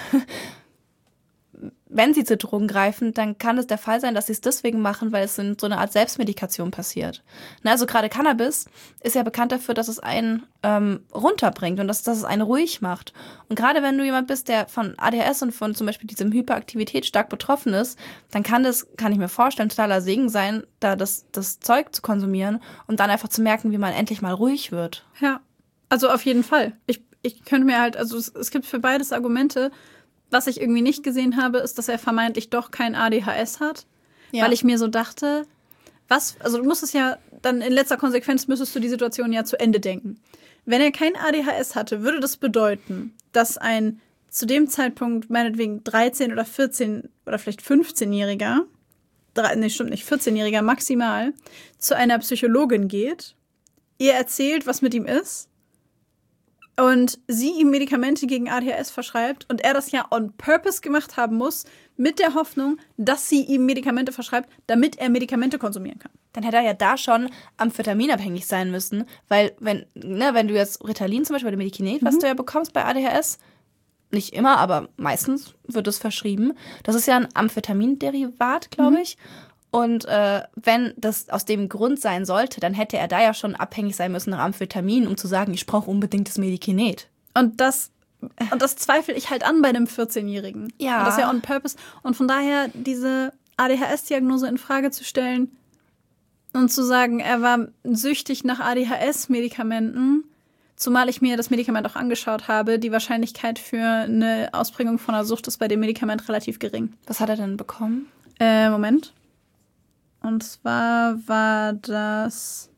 wenn sie zu Drogen greifen, dann kann es der Fall sein, dass sie es deswegen machen, weil es in so eine Art Selbstmedikation passiert. Also gerade Cannabis ist ja bekannt dafür, dass es einen runterbringt und dass es einen ruhig macht. Und gerade wenn du jemand bist, der von ADHS und von zum Beispiel diesem Hyperaktivität stark betroffen ist, dann kann ich mir vorstellen, totaler Segen sein, da das Zeug zu konsumieren und dann einfach zu merken, wie man endlich mal ruhig wird. Ja, also auf jeden Fall. Ich könnte mir halt, also es gibt für beides Argumente. Was ich irgendwie nicht gesehen habe, ist, dass er vermeintlich doch kein ADHS hat. Ja. Weil ich mir so dachte, also du musst es ja, dann in letzter Konsequenz müsstest du die Situation ja zu Ende denken. Wenn er kein ADHS hatte, würde das bedeuten, dass ein zu dem Zeitpunkt meinetwegen 13 oder 14 oder vielleicht 15-Jähriger, nee, stimmt nicht, 14-Jähriger maximal, zu einer Psychologin geht, ihr erzählt, was mit ihm ist, und sie ihm Medikamente gegen ADHS verschreibt und er das ja on purpose gemacht haben muss, mit der Hoffnung, dass sie ihm Medikamente verschreibt, damit er Medikamente konsumieren kann. Dann hätte er ja da schon amphetaminabhängig sein müssen, weil wenn du jetzt Ritalin zum Beispiel oder Medikinet, was du ja bekommst bei ADHS, nicht immer, aber meistens wird es verschrieben, das ist ja ein Amphetaminderivat, glaube ich. Und wenn das aus dem Grund sein sollte, dann hätte er da ja schon abhängig sein müssen nach Amphetamin, um zu sagen, ich brauche unbedingt das Medikinet. Und das zweifle ich halt an bei einem 14-Jährigen. Ja. Und das ist ja on purpose. Und von daher diese ADHS-Diagnose in Frage zu stellen und zu sagen, er war süchtig nach ADHS-Medikamenten, zumal ich mir das Medikament auch angeschaut habe, die Wahrscheinlichkeit für eine Ausprägung von einer Sucht ist bei dem Medikament relativ gering. Was hat er denn bekommen? Moment. Und zwar war das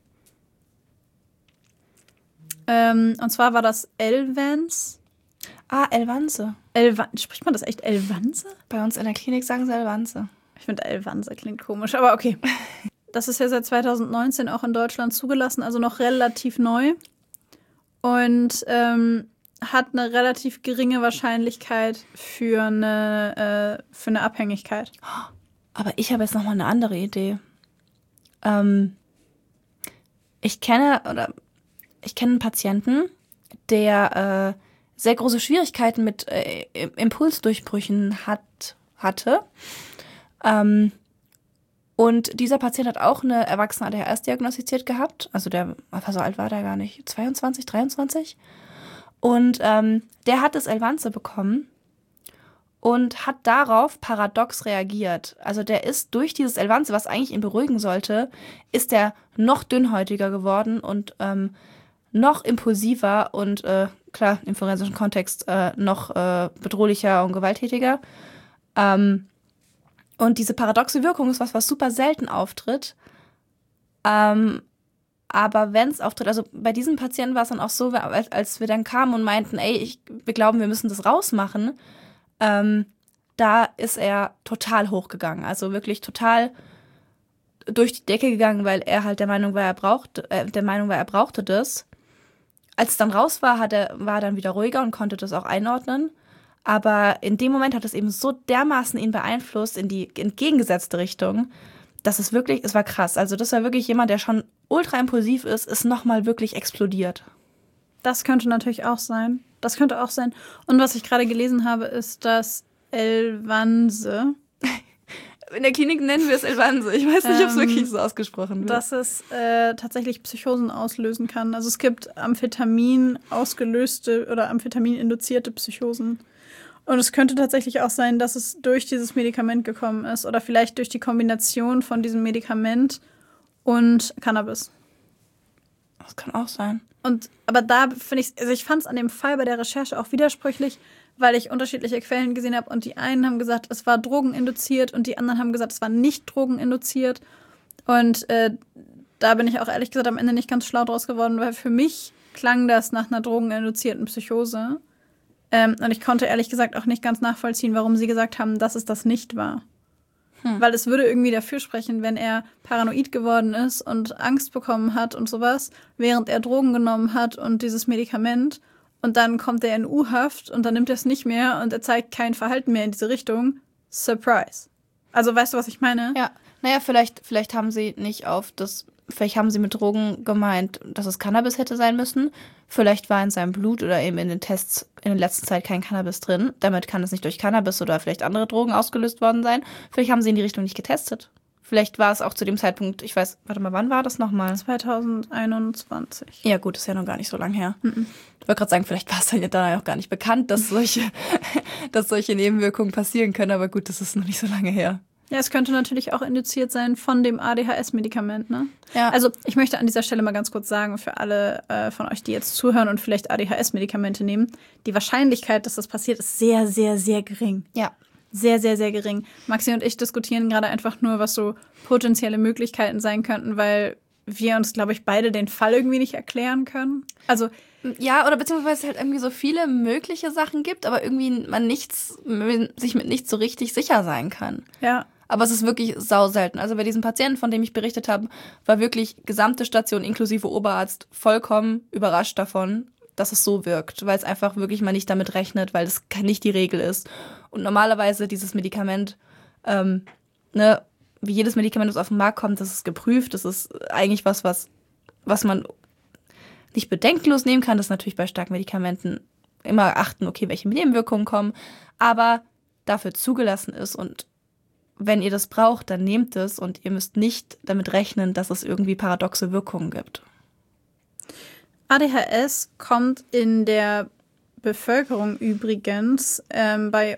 Elvanse. Elvanse. Spricht man das echt Elvanse? Bei uns in der Klinik sagen sie Elvanse. Ich finde Elvanse klingt komisch, aber okay. Das ist ja seit 2019 auch in Deutschland zugelassen, also noch relativ neu. Und hat eine relativ geringe Wahrscheinlichkeit für eine Abhängigkeit. Aber ich habe jetzt nochmal eine andere Idee. Ich kenne einen Patienten, der sehr große Schwierigkeiten mit Impulsdurchbrüchen hatte. Und dieser Patient hat auch eine erwachsene ADHS diagnostiziert gehabt. Also so alt war der gar nicht, 22, 23. Und der hat das Elvanse bekommen und hat darauf paradox reagiert. Also der ist durch dieses Elvanse, was eigentlich ihn beruhigen sollte, ist der noch dünnhäutiger geworden und noch impulsiver und klar, im forensischen Kontext noch bedrohlicher und gewalttätiger. Und diese paradoxe Wirkung ist was super selten auftritt. Aber wenn es auftritt, also bei diesen Patienten war es dann auch so, als wir dann kamen und meinten, wir glauben, wir müssen das rausmachen, da ist er total hochgegangen. Also wirklich total durch die Decke gegangen, weil er halt der Meinung war, er brauchte das. Als es dann raus war, war er dann wieder ruhiger und konnte das auch einordnen. Aber in dem Moment hat es eben so dermaßen ihn beeinflusst in die entgegengesetzte Richtung, dass es war krass. Also das war wirklich jemand, der schon ultra impulsiv ist nochmal wirklich explodiert. Das könnte natürlich auch sein. Das könnte auch sein. Und was ich gerade gelesen habe, ist, dass Elvanse. In der Klinik nennen wir es Elvanse. Ich weiß nicht, ob es wirklich so ausgesprochen wird. Dass es tatsächlich Psychosen auslösen kann. Also es gibt Amphetamin ausgelöste oder Amphetamin-induzierte Psychosen. Und es könnte tatsächlich auch sein, dass es durch dieses Medikament gekommen ist oder vielleicht durch die Kombination von diesem Medikament und Cannabis. Das kann auch sein. Aber da finde ich, also ich fand es an dem Fall bei der Recherche auch widersprüchlich, weil ich unterschiedliche Quellen gesehen habe und die einen haben gesagt, es war drogeninduziert und die anderen haben gesagt, es war nicht drogeninduziert. Und da bin ich auch ehrlich gesagt am Ende nicht ganz schlau draus geworden, weil für mich klang das nach einer drogeninduzierten Psychose. Und ich konnte ehrlich gesagt auch nicht ganz nachvollziehen, warum sie gesagt haben, dass es das nicht war. Weil es würde irgendwie dafür sprechen, wenn er paranoid geworden ist und Angst bekommen hat und sowas, während er Drogen genommen hat und dieses Medikament. Und dann kommt er in U-Haft und dann nimmt er es nicht mehr und er zeigt kein Verhalten mehr in diese Richtung. Surprise. Also weißt du, was ich meine? Ja, naja, vielleicht haben sie vielleicht haben sie mit Drogen gemeint, dass es Cannabis hätte sein müssen. Vielleicht war in seinem Blut oder eben in den Tests in der letzten Zeit kein Cannabis drin. Damit kann es nicht durch Cannabis oder vielleicht andere Drogen ausgelöst worden sein. Vielleicht haben sie in die Richtung nicht getestet. Vielleicht war es auch zu dem Zeitpunkt, wann war das nochmal? 2021. Ja gut, ist ja noch gar nicht so lang her. Ich wollte gerade sagen, vielleicht war es dann auch gar nicht bekannt, dass solche Nebenwirkungen passieren können. Aber gut, das ist noch nicht so lange her. Ja, es könnte natürlich auch induziert sein von dem ADHS-Medikament, ne? Ja. Also ich möchte an dieser Stelle mal ganz kurz sagen, für alle von euch, die jetzt zuhören und vielleicht ADHS-Medikamente nehmen, die Wahrscheinlichkeit, dass das passiert, ist sehr, sehr, sehr gering. Ja. Sehr, sehr, sehr gering. Maxi und ich diskutieren gerade einfach nur, was so potenzielle Möglichkeiten sein könnten, weil wir uns, glaube ich, beide den Fall irgendwie nicht erklären können. Also ja, oder beziehungsweise es halt irgendwie so viele mögliche Sachen gibt, aber irgendwie man sich mit nichts so richtig sicher sein kann. ja. Aber es ist wirklich sauselten. Also bei diesem Patienten, von dem ich berichtet habe, war wirklich gesamte Station inklusive Oberarzt vollkommen überrascht davon, dass es so wirkt, weil es einfach wirklich mal nicht damit rechnet, weil das nicht die Regel ist. Und normalerweise dieses Medikament, wie jedes Medikament, das auf den Markt kommt, das ist geprüft, das ist eigentlich was man nicht bedenkenlos nehmen kann. Das ist natürlich bei starken Medikamenten immer achten, okay, welche Nebenwirkungen kommen, aber dafür zugelassen ist und wenn ihr das braucht, dann nehmt es und ihr müsst nicht damit rechnen, dass es irgendwie paradoxe Wirkungen gibt. ADHS kommt in der Bevölkerung übrigens bei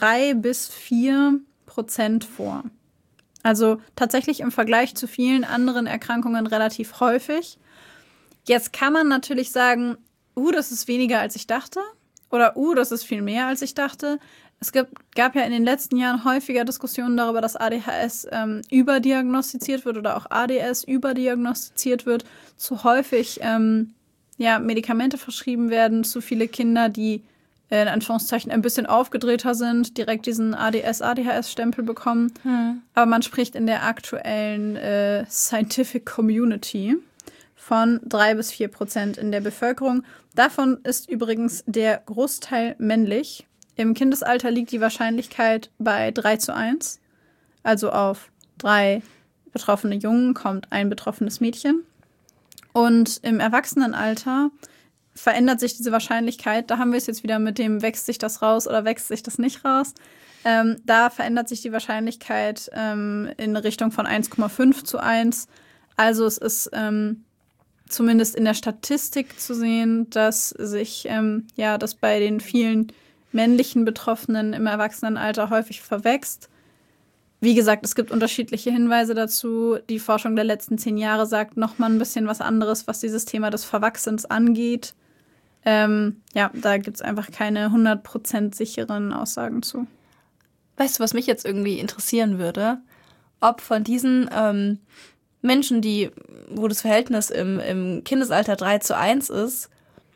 3-4% vor. Also tatsächlich im Vergleich zu vielen anderen Erkrankungen relativ häufig. Jetzt kann man natürlich sagen, das ist weniger als ich dachte. Oder das ist viel mehr als ich dachte. Es gab ja in den letzten Jahren häufiger Diskussionen darüber, dass ADHS überdiagnostiziert wird oder auch ADS überdiagnostiziert wird. Zu häufig Medikamente verschrieben werden, zu viele Kinder, die in Anführungszeichen ein bisschen aufgedrehter sind, direkt diesen ADHS-Stempel bekommen. Aber man spricht in der aktuellen Scientific Community von 3-4% in der Bevölkerung. Davon ist übrigens der Großteil männlich. Im Kindesalter liegt die Wahrscheinlichkeit bei 3:1. Also auf 3 betroffene Jungen kommt ein betroffenes Mädchen. Und im Erwachsenenalter verändert sich diese Wahrscheinlichkeit. Da haben wir es jetzt wieder mit dem, wächst sich das raus oder wächst sich das nicht raus. Da verändert sich die Wahrscheinlichkeit in Richtung von 1,5:1. Also es ist zumindest in der Statistik zu sehen, dass sich das bei den vielen männlichen Betroffenen im Erwachsenenalter häufig verwächst. Wie gesagt, es gibt unterschiedliche Hinweise dazu. Die Forschung der letzten 10 Jahre sagt noch mal ein bisschen was anderes, was dieses Thema des Verwachsens angeht. Da gibt es einfach keine 100% sicheren Aussagen zu. Weißt du, was mich jetzt irgendwie interessieren würde? Ob von diesen Menschen, wo das Verhältnis im Kindesalter 3:1 ist,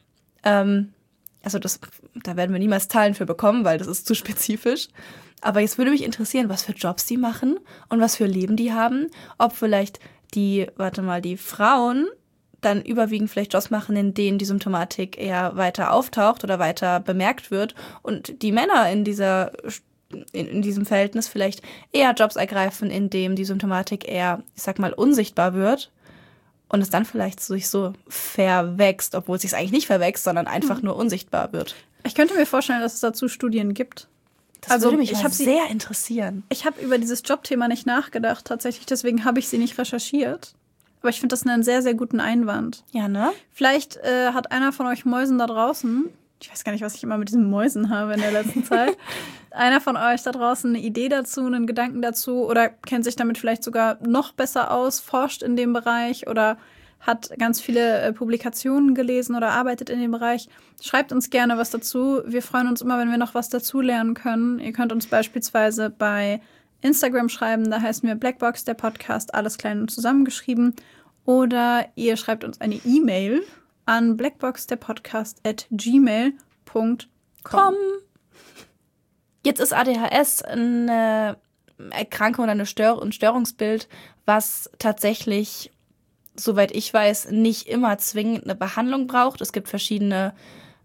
da werden wir niemals Zahlen für bekommen, weil das ist zu spezifisch. Aber jetzt würde mich interessieren, was für Jobs die machen und was für Leben die haben. Ob vielleicht die Frauen dann überwiegend vielleicht Jobs machen, in denen die Symptomatik eher weiter auftaucht oder weiter bemerkt wird. Und die Männer in diesem Verhältnis vielleicht eher Jobs ergreifen, in denen die Symptomatik eher, ich sag mal, unsichtbar wird. Und es dann vielleicht sich so verwächst, obwohl es sich eigentlich nicht verwächst, sondern einfach nur unsichtbar wird. Ich könnte mir vorstellen, dass es dazu Studien gibt. Das würde mich sehr interessieren. Ich habe über dieses Jobthema nicht nachgedacht, tatsächlich. Deswegen habe ich sie nicht recherchiert. Aber ich finde das einen sehr, sehr guten Einwand. Ja, ne? Vielleicht hat einer von euch Mäusen da draußen, ich weiß gar nicht, was ich immer mit diesen Mäusen habe in der letzten Zeit, einer von euch da draußen eine Idee dazu, einen Gedanken dazu oder kennt sich damit vielleicht sogar noch besser aus, forscht in dem Bereich oder hat ganz viele Publikationen gelesen oder arbeitet in dem Bereich. Schreibt uns gerne was dazu. Wir freuen uns immer, wenn wir noch was dazu lernen können. Ihr könnt uns beispielsweise bei Instagram schreiben, da heißen wir Blackbox, der Podcast, alles klein und zusammengeschrieben. Oder ihr schreibt uns eine E-Mail an blackboxderpodcast@gmail.com. Jetzt ist ADHS eine Erkrankung oder ein Störungsbild, was tatsächlich, soweit ich weiß, nicht immer zwingend eine Behandlung braucht. Es gibt verschiedene,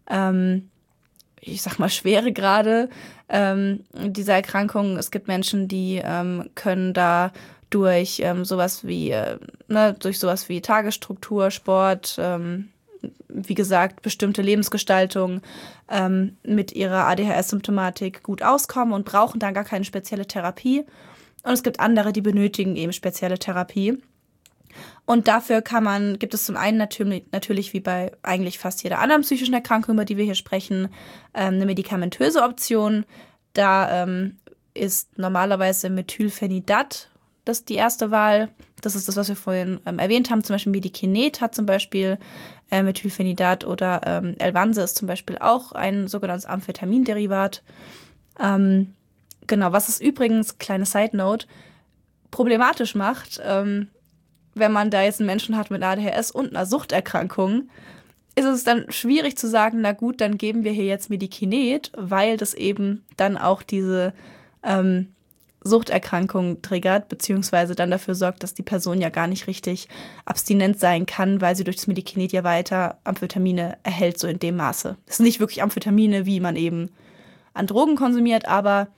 ich sag mal, Schweregrade dieser Erkrankung. Es gibt Menschen, die können da durch sowas wie Tagesstruktur, Sport, wie gesagt, bestimmte Lebensgestaltung mit ihrer ADHS-Symptomatik gut auskommen und brauchen dann gar keine spezielle Therapie. Und es gibt andere, die benötigen eben spezielle Therapie. Und dafür gibt es zum einen natürlich wie bei eigentlich fast jeder anderen psychischen Erkrankung, über die wir hier sprechen, eine medikamentöse Option. Da ist normalerweise Methylphenidat das die erste Wahl. Das ist das, was wir vorhin erwähnt haben. Zum Beispiel Medikinet hat zum Beispiel Methylphenidat oder Elvanse ist zum Beispiel auch ein sogenanntes Amphetaminderivat. Genau, was es übrigens, kleine Side-Note, problematisch macht, wenn man da jetzt einen Menschen hat mit ADHS und einer Suchterkrankung, ist es dann schwierig zu sagen, na gut, dann geben wir hier jetzt Medikinet, weil das eben dann auch diese Suchterkrankung triggert, beziehungsweise dann dafür sorgt, dass die Person ja gar nicht richtig abstinent sein kann, weil sie durch das Medikinet ja weiter Amphetamine erhält, so in dem Maße. Das sind nicht wirklich Amphetamine, wie man eben an Drogen konsumiert, aber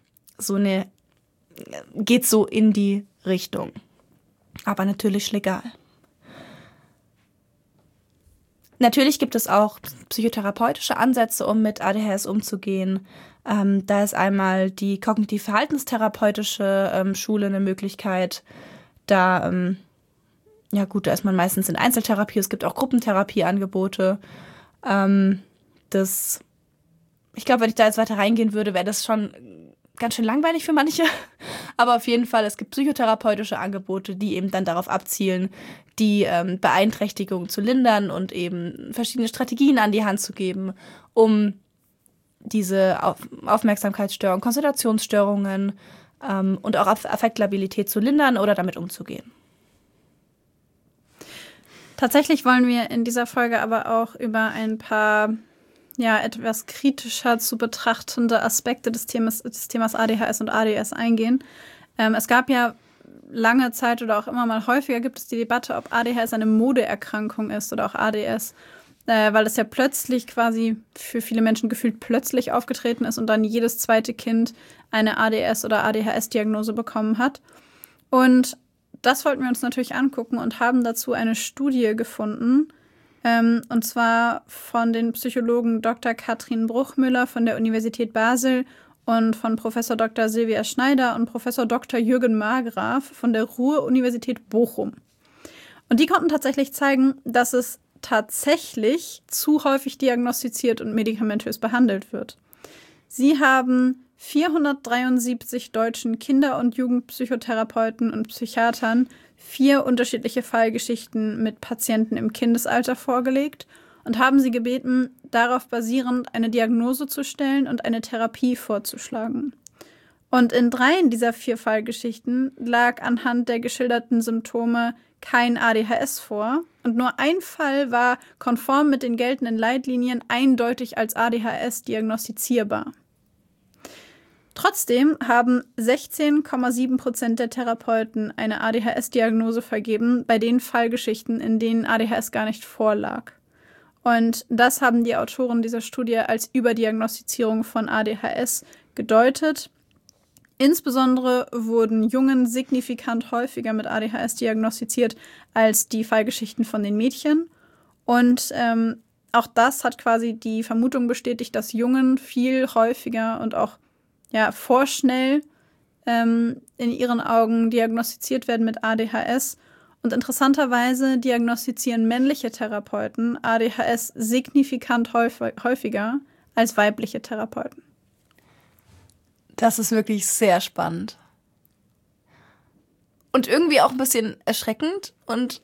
geht so in die Richtung. Aber natürlich legal. Natürlich gibt es auch psychotherapeutische Ansätze, um mit ADHS umzugehen. Da ist einmal die kognitiv-verhaltenstherapeutische Schule eine Möglichkeit. Da ist man meistens in Einzeltherapie. Es gibt auch Gruppentherapieangebote. Das Ich glaube, wenn ich da jetzt weiter reingehen würde, wäre das schon ganz schön langweilig für manche. Aber auf jeden Fall, es gibt psychotherapeutische Angebote, die eben dann darauf abzielen, die Beeinträchtigung zu lindern und eben verschiedene Strategien an die Hand zu geben, um diese Aufmerksamkeitsstörungen, Konzentrationsstörungen und auch Affektlabilität zu lindern oder damit umzugehen. Tatsächlich wollen wir in dieser Folge aber auch über ein paar etwas kritischer zu betrachtende Aspekte des Themas ADHS und ADS eingehen. Es gab ja lange Zeit oder auch immer mal häufiger gibt es die Debatte, ob ADHS eine Modeerkrankung ist oder auch ADS, weil es ja plötzlich quasi für viele Menschen gefühlt plötzlich aufgetreten ist und dann jedes zweite Kind eine ADS- oder ADHS-Diagnose bekommen hat. Und das wollten wir uns natürlich angucken und haben dazu eine Studie gefunden, und zwar von den Psychologen Dr. Katrin Bruchmüller von der Universität Basel und von Professor Dr. Silvia Schneider und Professor Dr. Jürgen Margraf von der Ruhr-Universität Bochum. Und die konnten tatsächlich zeigen, dass es tatsächlich zu häufig diagnostiziert und medikamentös behandelt wird. Sie haben 473 deutschen Kinder- und Jugendpsychotherapeuten und Psychiatern 4 unterschiedliche Fallgeschichten mit Patienten im Kindesalter vorgelegt und haben sie gebeten, darauf basierend eine Diagnose zu stellen und eine Therapie vorzuschlagen. Und in 3 dieser 4 Fallgeschichten lag anhand der geschilderten Symptome kein ADHS vor und nur ein Fall war konform mit den geltenden Leitlinien eindeutig als ADHS diagnostizierbar. Trotzdem haben 16,7% der Therapeuten eine ADHS-Diagnose vergeben bei den Fallgeschichten, in denen ADHS gar nicht vorlag. Und das haben die Autoren dieser Studie als Überdiagnostizierung von ADHS gedeutet. Insbesondere wurden Jungen signifikant häufiger mit ADHS diagnostiziert als die Fallgeschichten von den Mädchen. Und auch das hat quasi die Vermutung bestätigt, dass Jungen viel häufiger und auch vorschnell in ihren Augen diagnostiziert werden mit ADHS. Und interessanterweise diagnostizieren männliche Therapeuten ADHS signifikant häufiger als weibliche Therapeuten. Das ist wirklich sehr spannend. Und irgendwie auch ein bisschen erschreckend. Und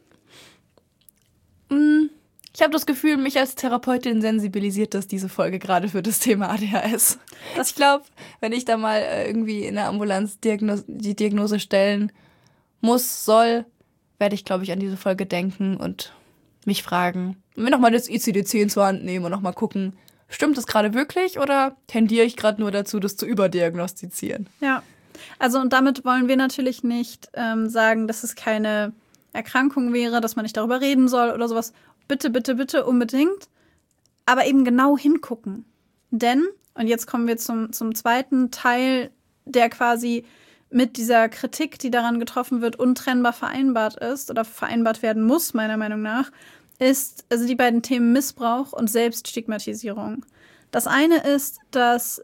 ich habe das Gefühl, mich als Therapeutin sensibilisiert das diese Folge gerade für das Thema ADHS. Ich glaube, wenn ich da mal irgendwie in der Ambulanz die Diagnose stellen soll, werde ich, glaube ich, an diese Folge denken und mich fragen. Und mir nochmal das ICD-10 zur Hand nehmen und nochmal gucken, stimmt das gerade wirklich oder tendiere ich gerade nur dazu, das zu überdiagnostizieren? Ja, also und damit wollen wir natürlich nicht sagen, dass es keine Erkrankung wäre, dass man nicht darüber reden soll oder sowas. Bitte, bitte, bitte, unbedingt. Aber eben genau hingucken. Denn, und jetzt kommen wir zum zweiten Teil, der quasi mit dieser Kritik, die daran getroffen wird, untrennbar vereinbart ist oder vereinbart werden muss, meiner Meinung nach, ist also die beiden Themen Missbrauch und Selbststigmatisierung. Das eine ist, dass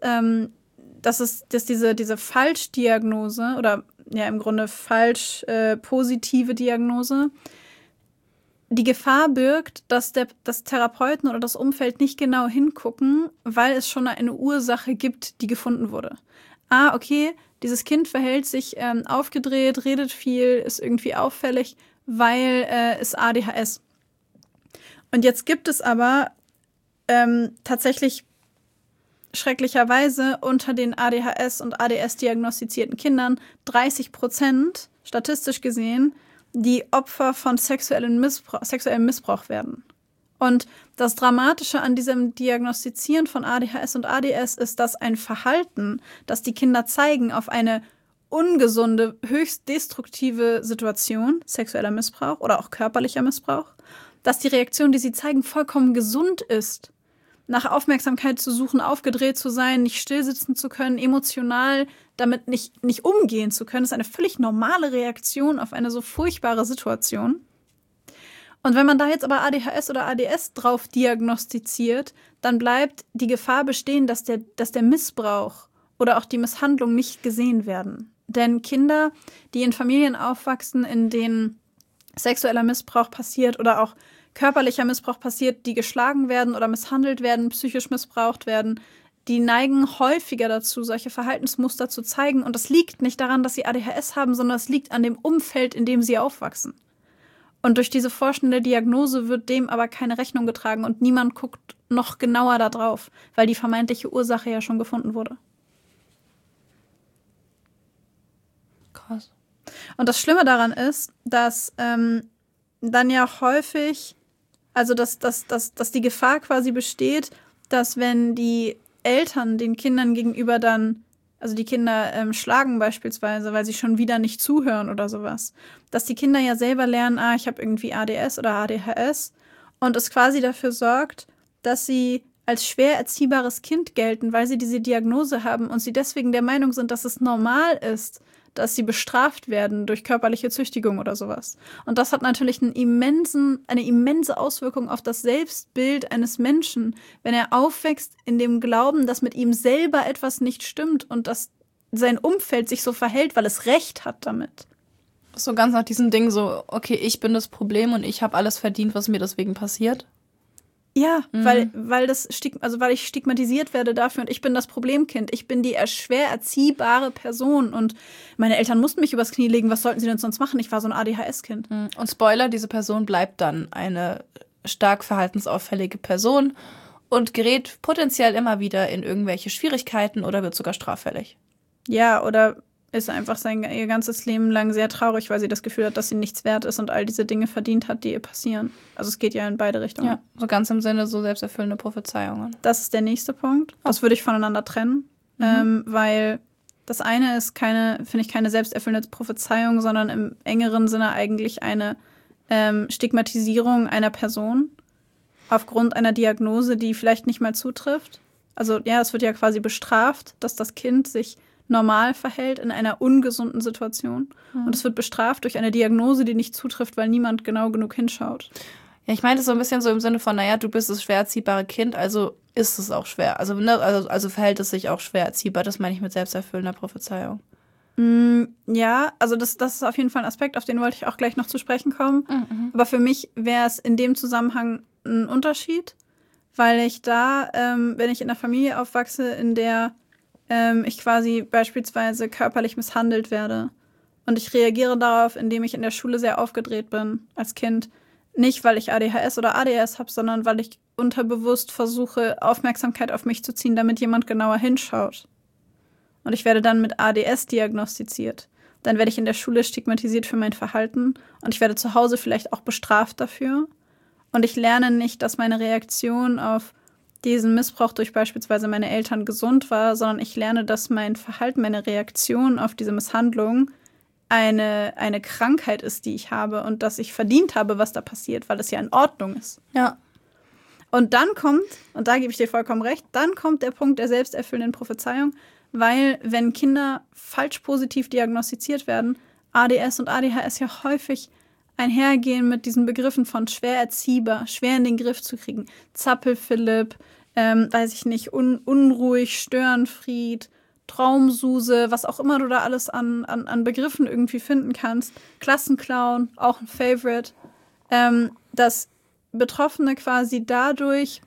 diese Falschdiagnose oder ja im Grunde falsch positive Diagnose die Gefahr birgt, dass das Therapeuten oder das Umfeld nicht genau hingucken, weil es schon eine Ursache gibt, die gefunden wurde. Okay, dieses Kind verhält sich aufgedreht, redet viel, ist irgendwie auffällig, weil es ADHS. Und jetzt gibt es aber tatsächlich schrecklicherweise unter den ADHS- und ADS-diagnostizierten Kindern 30%, statistisch gesehen, die Opfer von sexuellem Missbrauch werden. Und das Dramatische an diesem Diagnostizieren von ADHS und ADS ist, dass ein Verhalten, das die Kinder zeigen auf eine ungesunde, höchst destruktive Situation, sexueller Missbrauch oder auch körperlicher Missbrauch, dass die Reaktion, die sie zeigen, vollkommen gesund ist. Nach Aufmerksamkeit zu suchen, aufgedreht zu sein, nicht stillsitzen zu können, emotional damit nicht umgehen zu können, ist eine völlig normale Reaktion auf eine so furchtbare Situation. Und wenn man da jetzt aber ADHS oder ADS drauf diagnostiziert, dann bleibt die Gefahr bestehen, dass der Missbrauch oder auch die Misshandlung nicht gesehen werden. Denn Kinder, die in Familien aufwachsen, in denen sexueller Missbrauch passiert oder auch körperlicher Missbrauch passiert, die geschlagen werden oder misshandelt werden, psychisch missbraucht werden, die neigen häufiger dazu, solche Verhaltensmuster zu zeigen. Und das liegt nicht daran, dass sie ADHS haben, sondern es liegt an dem Umfeld, in dem sie aufwachsen. Und durch diese vorschnelle Diagnose wird dem aber keine Rechnung getragen und niemand guckt noch genauer da drauf, weil die vermeintliche Ursache ja schon gefunden wurde. Krass. Und das Schlimme daran ist, dass dann ja häufig, also dass die Gefahr quasi besteht, dass wenn die Eltern den Kindern gegenüber dann, also die Kinder schlagen beispielsweise, weil sie schon wieder nicht zuhören oder sowas, dass die Kinder ja selber lernen, ich habe irgendwie ADS oder ADHS und es quasi dafür sorgt, dass sie als schwer erziehbares Kind gelten, weil sie diese Diagnose haben und sie deswegen der Meinung sind, dass es normal ist, dass sie bestraft werden durch körperliche Züchtigung oder sowas. Und das hat natürlich eine immense Auswirkung auf das Selbstbild eines Menschen, wenn er aufwächst in dem Glauben, dass mit ihm selber etwas nicht stimmt und dass sein Umfeld sich so verhält, weil es Recht hat damit. So ganz nach diesem Ding so, okay, ich bin das Problem und ich habe alles verdient, was mir deswegen passiert. Ja, weil ich stigmatisiert werde dafür und ich bin das Problemkind. Ich bin die schwer erziehbare Person und meine Eltern mussten mich übers Knie legen. Was sollten sie denn sonst machen? Ich war so ein ADHS-Kind. Und Spoiler, diese Person bleibt dann eine stark verhaltensauffällige Person und gerät potenziell immer wieder in irgendwelche Schwierigkeiten oder wird sogar straffällig. Ja, oder ist einfach ihr ganzes Leben lang sehr traurig, weil sie das Gefühl hat, dass sie nichts wert ist und all diese Dinge verdient hat, die ihr passieren. Also es geht ja in beide Richtungen. Ja, so ganz im Sinne so selbsterfüllende Prophezeiungen. Das ist der nächste Punkt. Das würde ich voneinander trennen, weil das eine ist finde ich, keine selbsterfüllende Prophezeiung, sondern im engeren Sinne eigentlich eine Stigmatisierung einer Person aufgrund einer Diagnose, die vielleicht nicht mal zutrifft. Also ja, es wird ja quasi bestraft, dass das Kind sich normal verhält in einer ungesunden Situation. Und es wird bestraft durch eine Diagnose, die nicht zutrifft, weil niemand genau genug hinschaut. Ja, ich meine das so ein bisschen so im Sinne von, naja, du bist das schwer erziehbare Kind, also ist es auch schwer. Also verhält es sich auch schwer erziehbar. Das meine ich mit selbsterfüllender Prophezeiung. Ja, also das ist auf jeden Fall ein Aspekt, auf den wollte ich auch gleich noch zu sprechen kommen. Aber für mich wäre es in dem Zusammenhang ein Unterschied, weil ich da, wenn ich in einer Familie aufwachse, in der ich quasi beispielsweise körperlich misshandelt werde. Und ich reagiere darauf, indem ich in der Schule sehr aufgedreht bin als Kind. Nicht, weil ich ADHS oder ADS habe, sondern weil ich unterbewusst versuche, Aufmerksamkeit auf mich zu ziehen, damit jemand genauer hinschaut. Und ich werde dann mit ADS diagnostiziert. Dann werde ich in der Schule stigmatisiert für mein Verhalten und ich werde zu Hause vielleicht auch bestraft dafür. Und ich lerne nicht, dass meine Reaktion auf diesen Missbrauch durch beispielsweise meine Eltern gesund war, sondern ich lerne, dass mein Verhalten, meine Reaktion auf diese Misshandlung eine Krankheit ist, die ich habe und dass ich verdient habe, was da passiert, weil es ja in Ordnung ist. Ja. Und dann kommt, und da gebe ich dir vollkommen recht, dann kommt der Punkt der selbsterfüllenden Prophezeiung, weil wenn Kinder falsch positiv diagnostiziert werden, ADS und ADHS ja häufig einhergehen mit diesen Begriffen von schwer erziehbar, schwer in den Griff zu kriegen. Zappel-Philipp, weiß ich nicht, unruhig, Störenfried, Traumsuse, was auch immer du da alles an Begriffen irgendwie finden kannst. Klassenclown, auch ein Favorite. Dass Betroffene quasi dadurch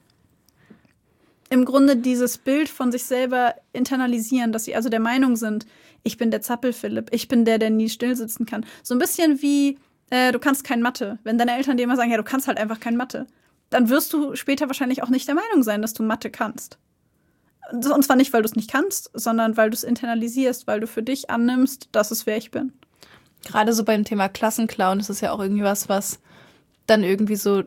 im Grunde dieses Bild von sich selber internalisieren, dass sie also der Meinung sind, ich bin der Zappel-Philipp, ich bin der nie still sitzen kann. So ein bisschen wie du kannst kein Mathe. Wenn deine Eltern dir immer sagen, ja, du kannst halt einfach kein Mathe, dann wirst du später wahrscheinlich auch nicht der Meinung sein, dass du Mathe kannst. Und zwar nicht, weil du es nicht kannst, sondern weil du es internalisierst, weil du für dich annimmst, dass es wer ich bin. Gerade so beim Thema Klassenclown ist es ja auch irgendwie was dann irgendwie so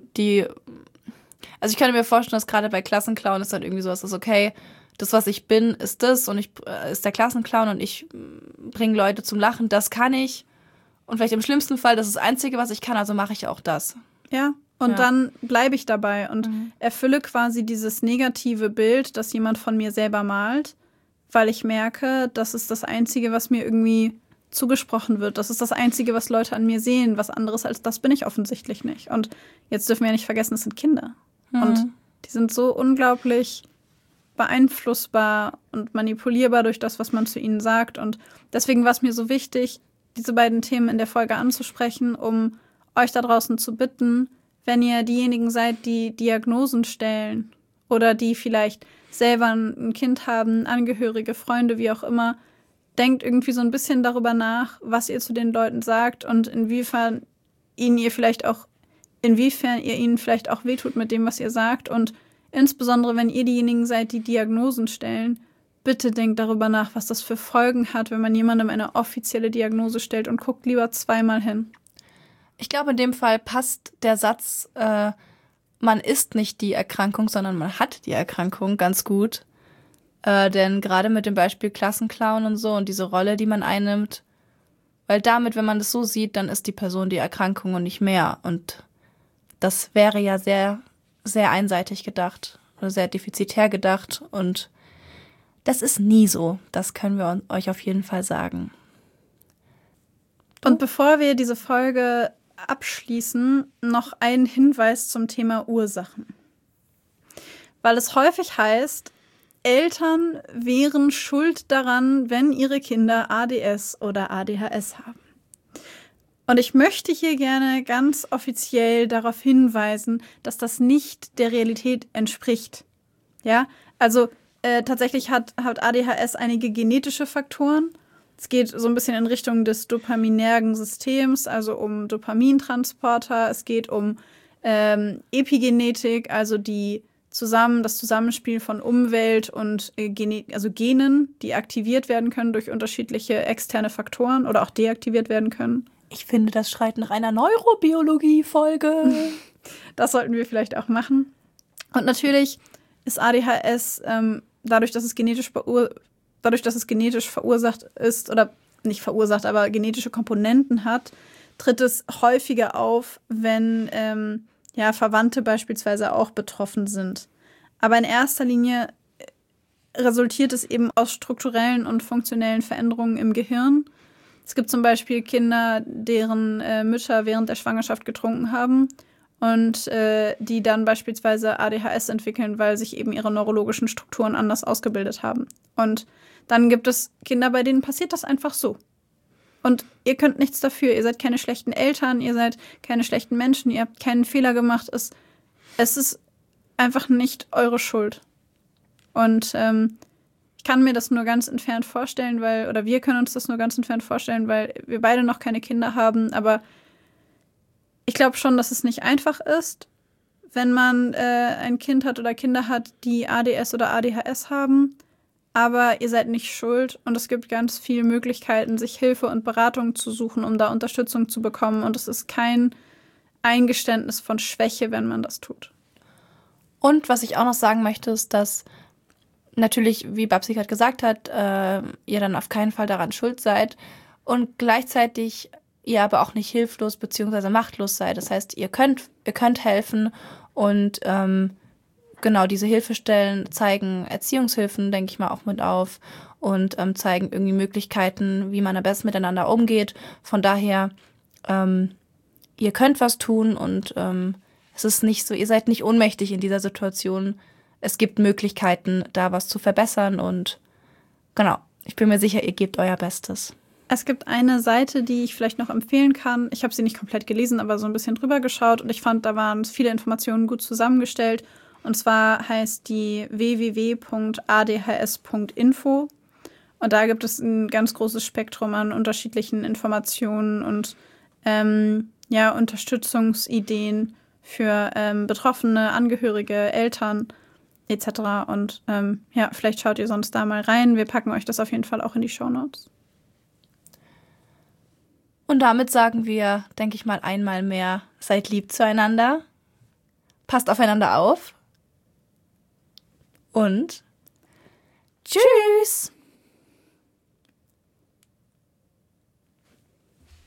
also ich könnte mir vorstellen, dass gerade bei Klassenclown ist dann irgendwie sowas, dass okay, das, was ich bin, ist das und ich ist der Klassenclown und ich bringe Leute zum Lachen, das kann ich. Und vielleicht im schlimmsten Fall, das ist das Einzige, was ich kann, also mache ich auch das. Ja, und dann bleibe ich dabei und erfülle quasi dieses negative Bild, das jemand von mir selber malt, weil ich merke, das ist das Einzige, was mir irgendwie zugesprochen wird. Das ist das Einzige, was Leute an mir sehen. Was anderes als das bin ich offensichtlich nicht. Und jetzt dürfen wir ja nicht vergessen, es sind Kinder. Und die sind so unglaublich beeinflussbar und manipulierbar durch das, was man zu ihnen sagt. Und deswegen war es mir so wichtig, diese beiden Themen in der Folge anzusprechen, um euch da draußen zu bitten, wenn ihr diejenigen seid, die Diagnosen stellen oder die vielleicht selber ein Kind haben, Angehörige, Freunde, wie auch immer, denkt irgendwie so ein bisschen darüber nach, was ihr zu den Leuten sagt und inwiefern ihr ihnen vielleicht auch wehtut mit dem, was ihr sagt. Und insbesondere, wenn ihr diejenigen seid, die Diagnosen stellen, bitte denkt darüber nach, was das für Folgen hat, wenn man jemandem eine offizielle Diagnose stellt und guckt lieber zweimal hin. Ich glaube, in dem Fall passt der Satz, man ist nicht die Erkrankung, sondern man hat die Erkrankung ganz gut. Denn gerade mit dem Beispiel Klassenclown und so und diese Rolle, die man einnimmt, weil damit, wenn man das so sieht, dann ist die Person die Erkrankung und nicht mehr. Und das wäre ja sehr, sehr einseitig gedacht oder sehr defizitär gedacht. Und das ist nie so. Das können wir euch auf jeden Fall sagen. Und bevor wir diese Folge abschließen, noch ein Hinweis zum Thema Ursachen. Weil es häufig heißt, Eltern wären schuld daran, wenn ihre Kinder ADS oder ADHS haben. Und ich möchte hier gerne ganz offiziell darauf hinweisen, dass das nicht der Realität entspricht. Ja, also tatsächlich hat ADHS einige genetische Faktoren. Es geht so ein bisschen in Richtung des dopaminergen Systems, also um Dopamintransporter. Es geht um Epigenetik, also das Zusammenspiel von Umwelt und Genen, die aktiviert werden können durch unterschiedliche externe Faktoren oder auch deaktiviert werden können. Ich finde, das schreit nach einer Neurobiologie-Folge. Das sollten wir vielleicht auch machen. Und natürlich ist ADHS dadurch, dass es genetisch verursacht ist, oder nicht verursacht, aber genetische Komponenten hat, tritt es häufiger auf, wenn Verwandte beispielsweise auch betroffen sind. Aber in erster Linie resultiert es eben aus strukturellen und funktionellen Veränderungen im Gehirn. Es gibt zum Beispiel Kinder, deren Mütter während der Schwangerschaft getrunken haben und die dann beispielsweise ADHS entwickeln, weil sich eben ihre neurologischen Strukturen anders ausgebildet haben. Und dann gibt es Kinder, bei denen passiert das einfach so. Und ihr könnt nichts dafür. Ihr seid keine schlechten Eltern, ihr seid keine schlechten Menschen, ihr habt keinen Fehler gemacht. Es ist einfach nicht eure Schuld. Und ich kann mir das nur ganz entfernt vorstellen, wir können uns das nur ganz entfernt vorstellen, weil wir beide noch keine Kinder haben. Aber ich glaube schon, dass es nicht einfach ist, wenn man ein Kind hat oder Kinder hat, die ADS oder ADHS haben. Aber ihr seid nicht schuld und es gibt ganz viele Möglichkeiten, sich Hilfe und Beratung zu suchen, um da Unterstützung zu bekommen. Und es ist kein Eingeständnis von Schwäche, wenn man das tut. Und was ich auch noch sagen möchte, ist, dass natürlich, wie Babsi gerade gesagt hat, ihr dann auf keinen Fall daran schuld seid und gleichzeitig ihr aber auch nicht hilflos bzw. machtlos seid. Das heißt, ihr könnt helfen und genau, diese Hilfestellen zeigen Erziehungshilfen, denke ich mal, auch mit auf und zeigen irgendwie Möglichkeiten, wie man am besten miteinander umgeht. Von daher, ihr könnt was tun und es ist nicht so, ihr seid nicht ohnmächtig in dieser Situation. Es gibt Möglichkeiten, da was zu verbessern und genau, ich bin mir sicher, ihr gebt euer Bestes. Es gibt eine Seite, die ich vielleicht noch empfehlen kann. Ich habe sie nicht komplett gelesen, aber so ein bisschen drüber geschaut und ich fand, da waren viele Informationen gut zusammengestellt. Und zwar heißt die www.adhs.info. Und da gibt es ein ganz großes Spektrum an unterschiedlichen Informationen und Unterstützungsideen für Betroffene, Angehörige, Eltern etc. Und vielleicht schaut ihr sonst da mal rein. Wir packen euch das auf jeden Fall auch in die Shownotes. Und damit sagen wir, denke ich mal, einmal mehr, seid lieb zueinander, passt aufeinander auf und tschüss!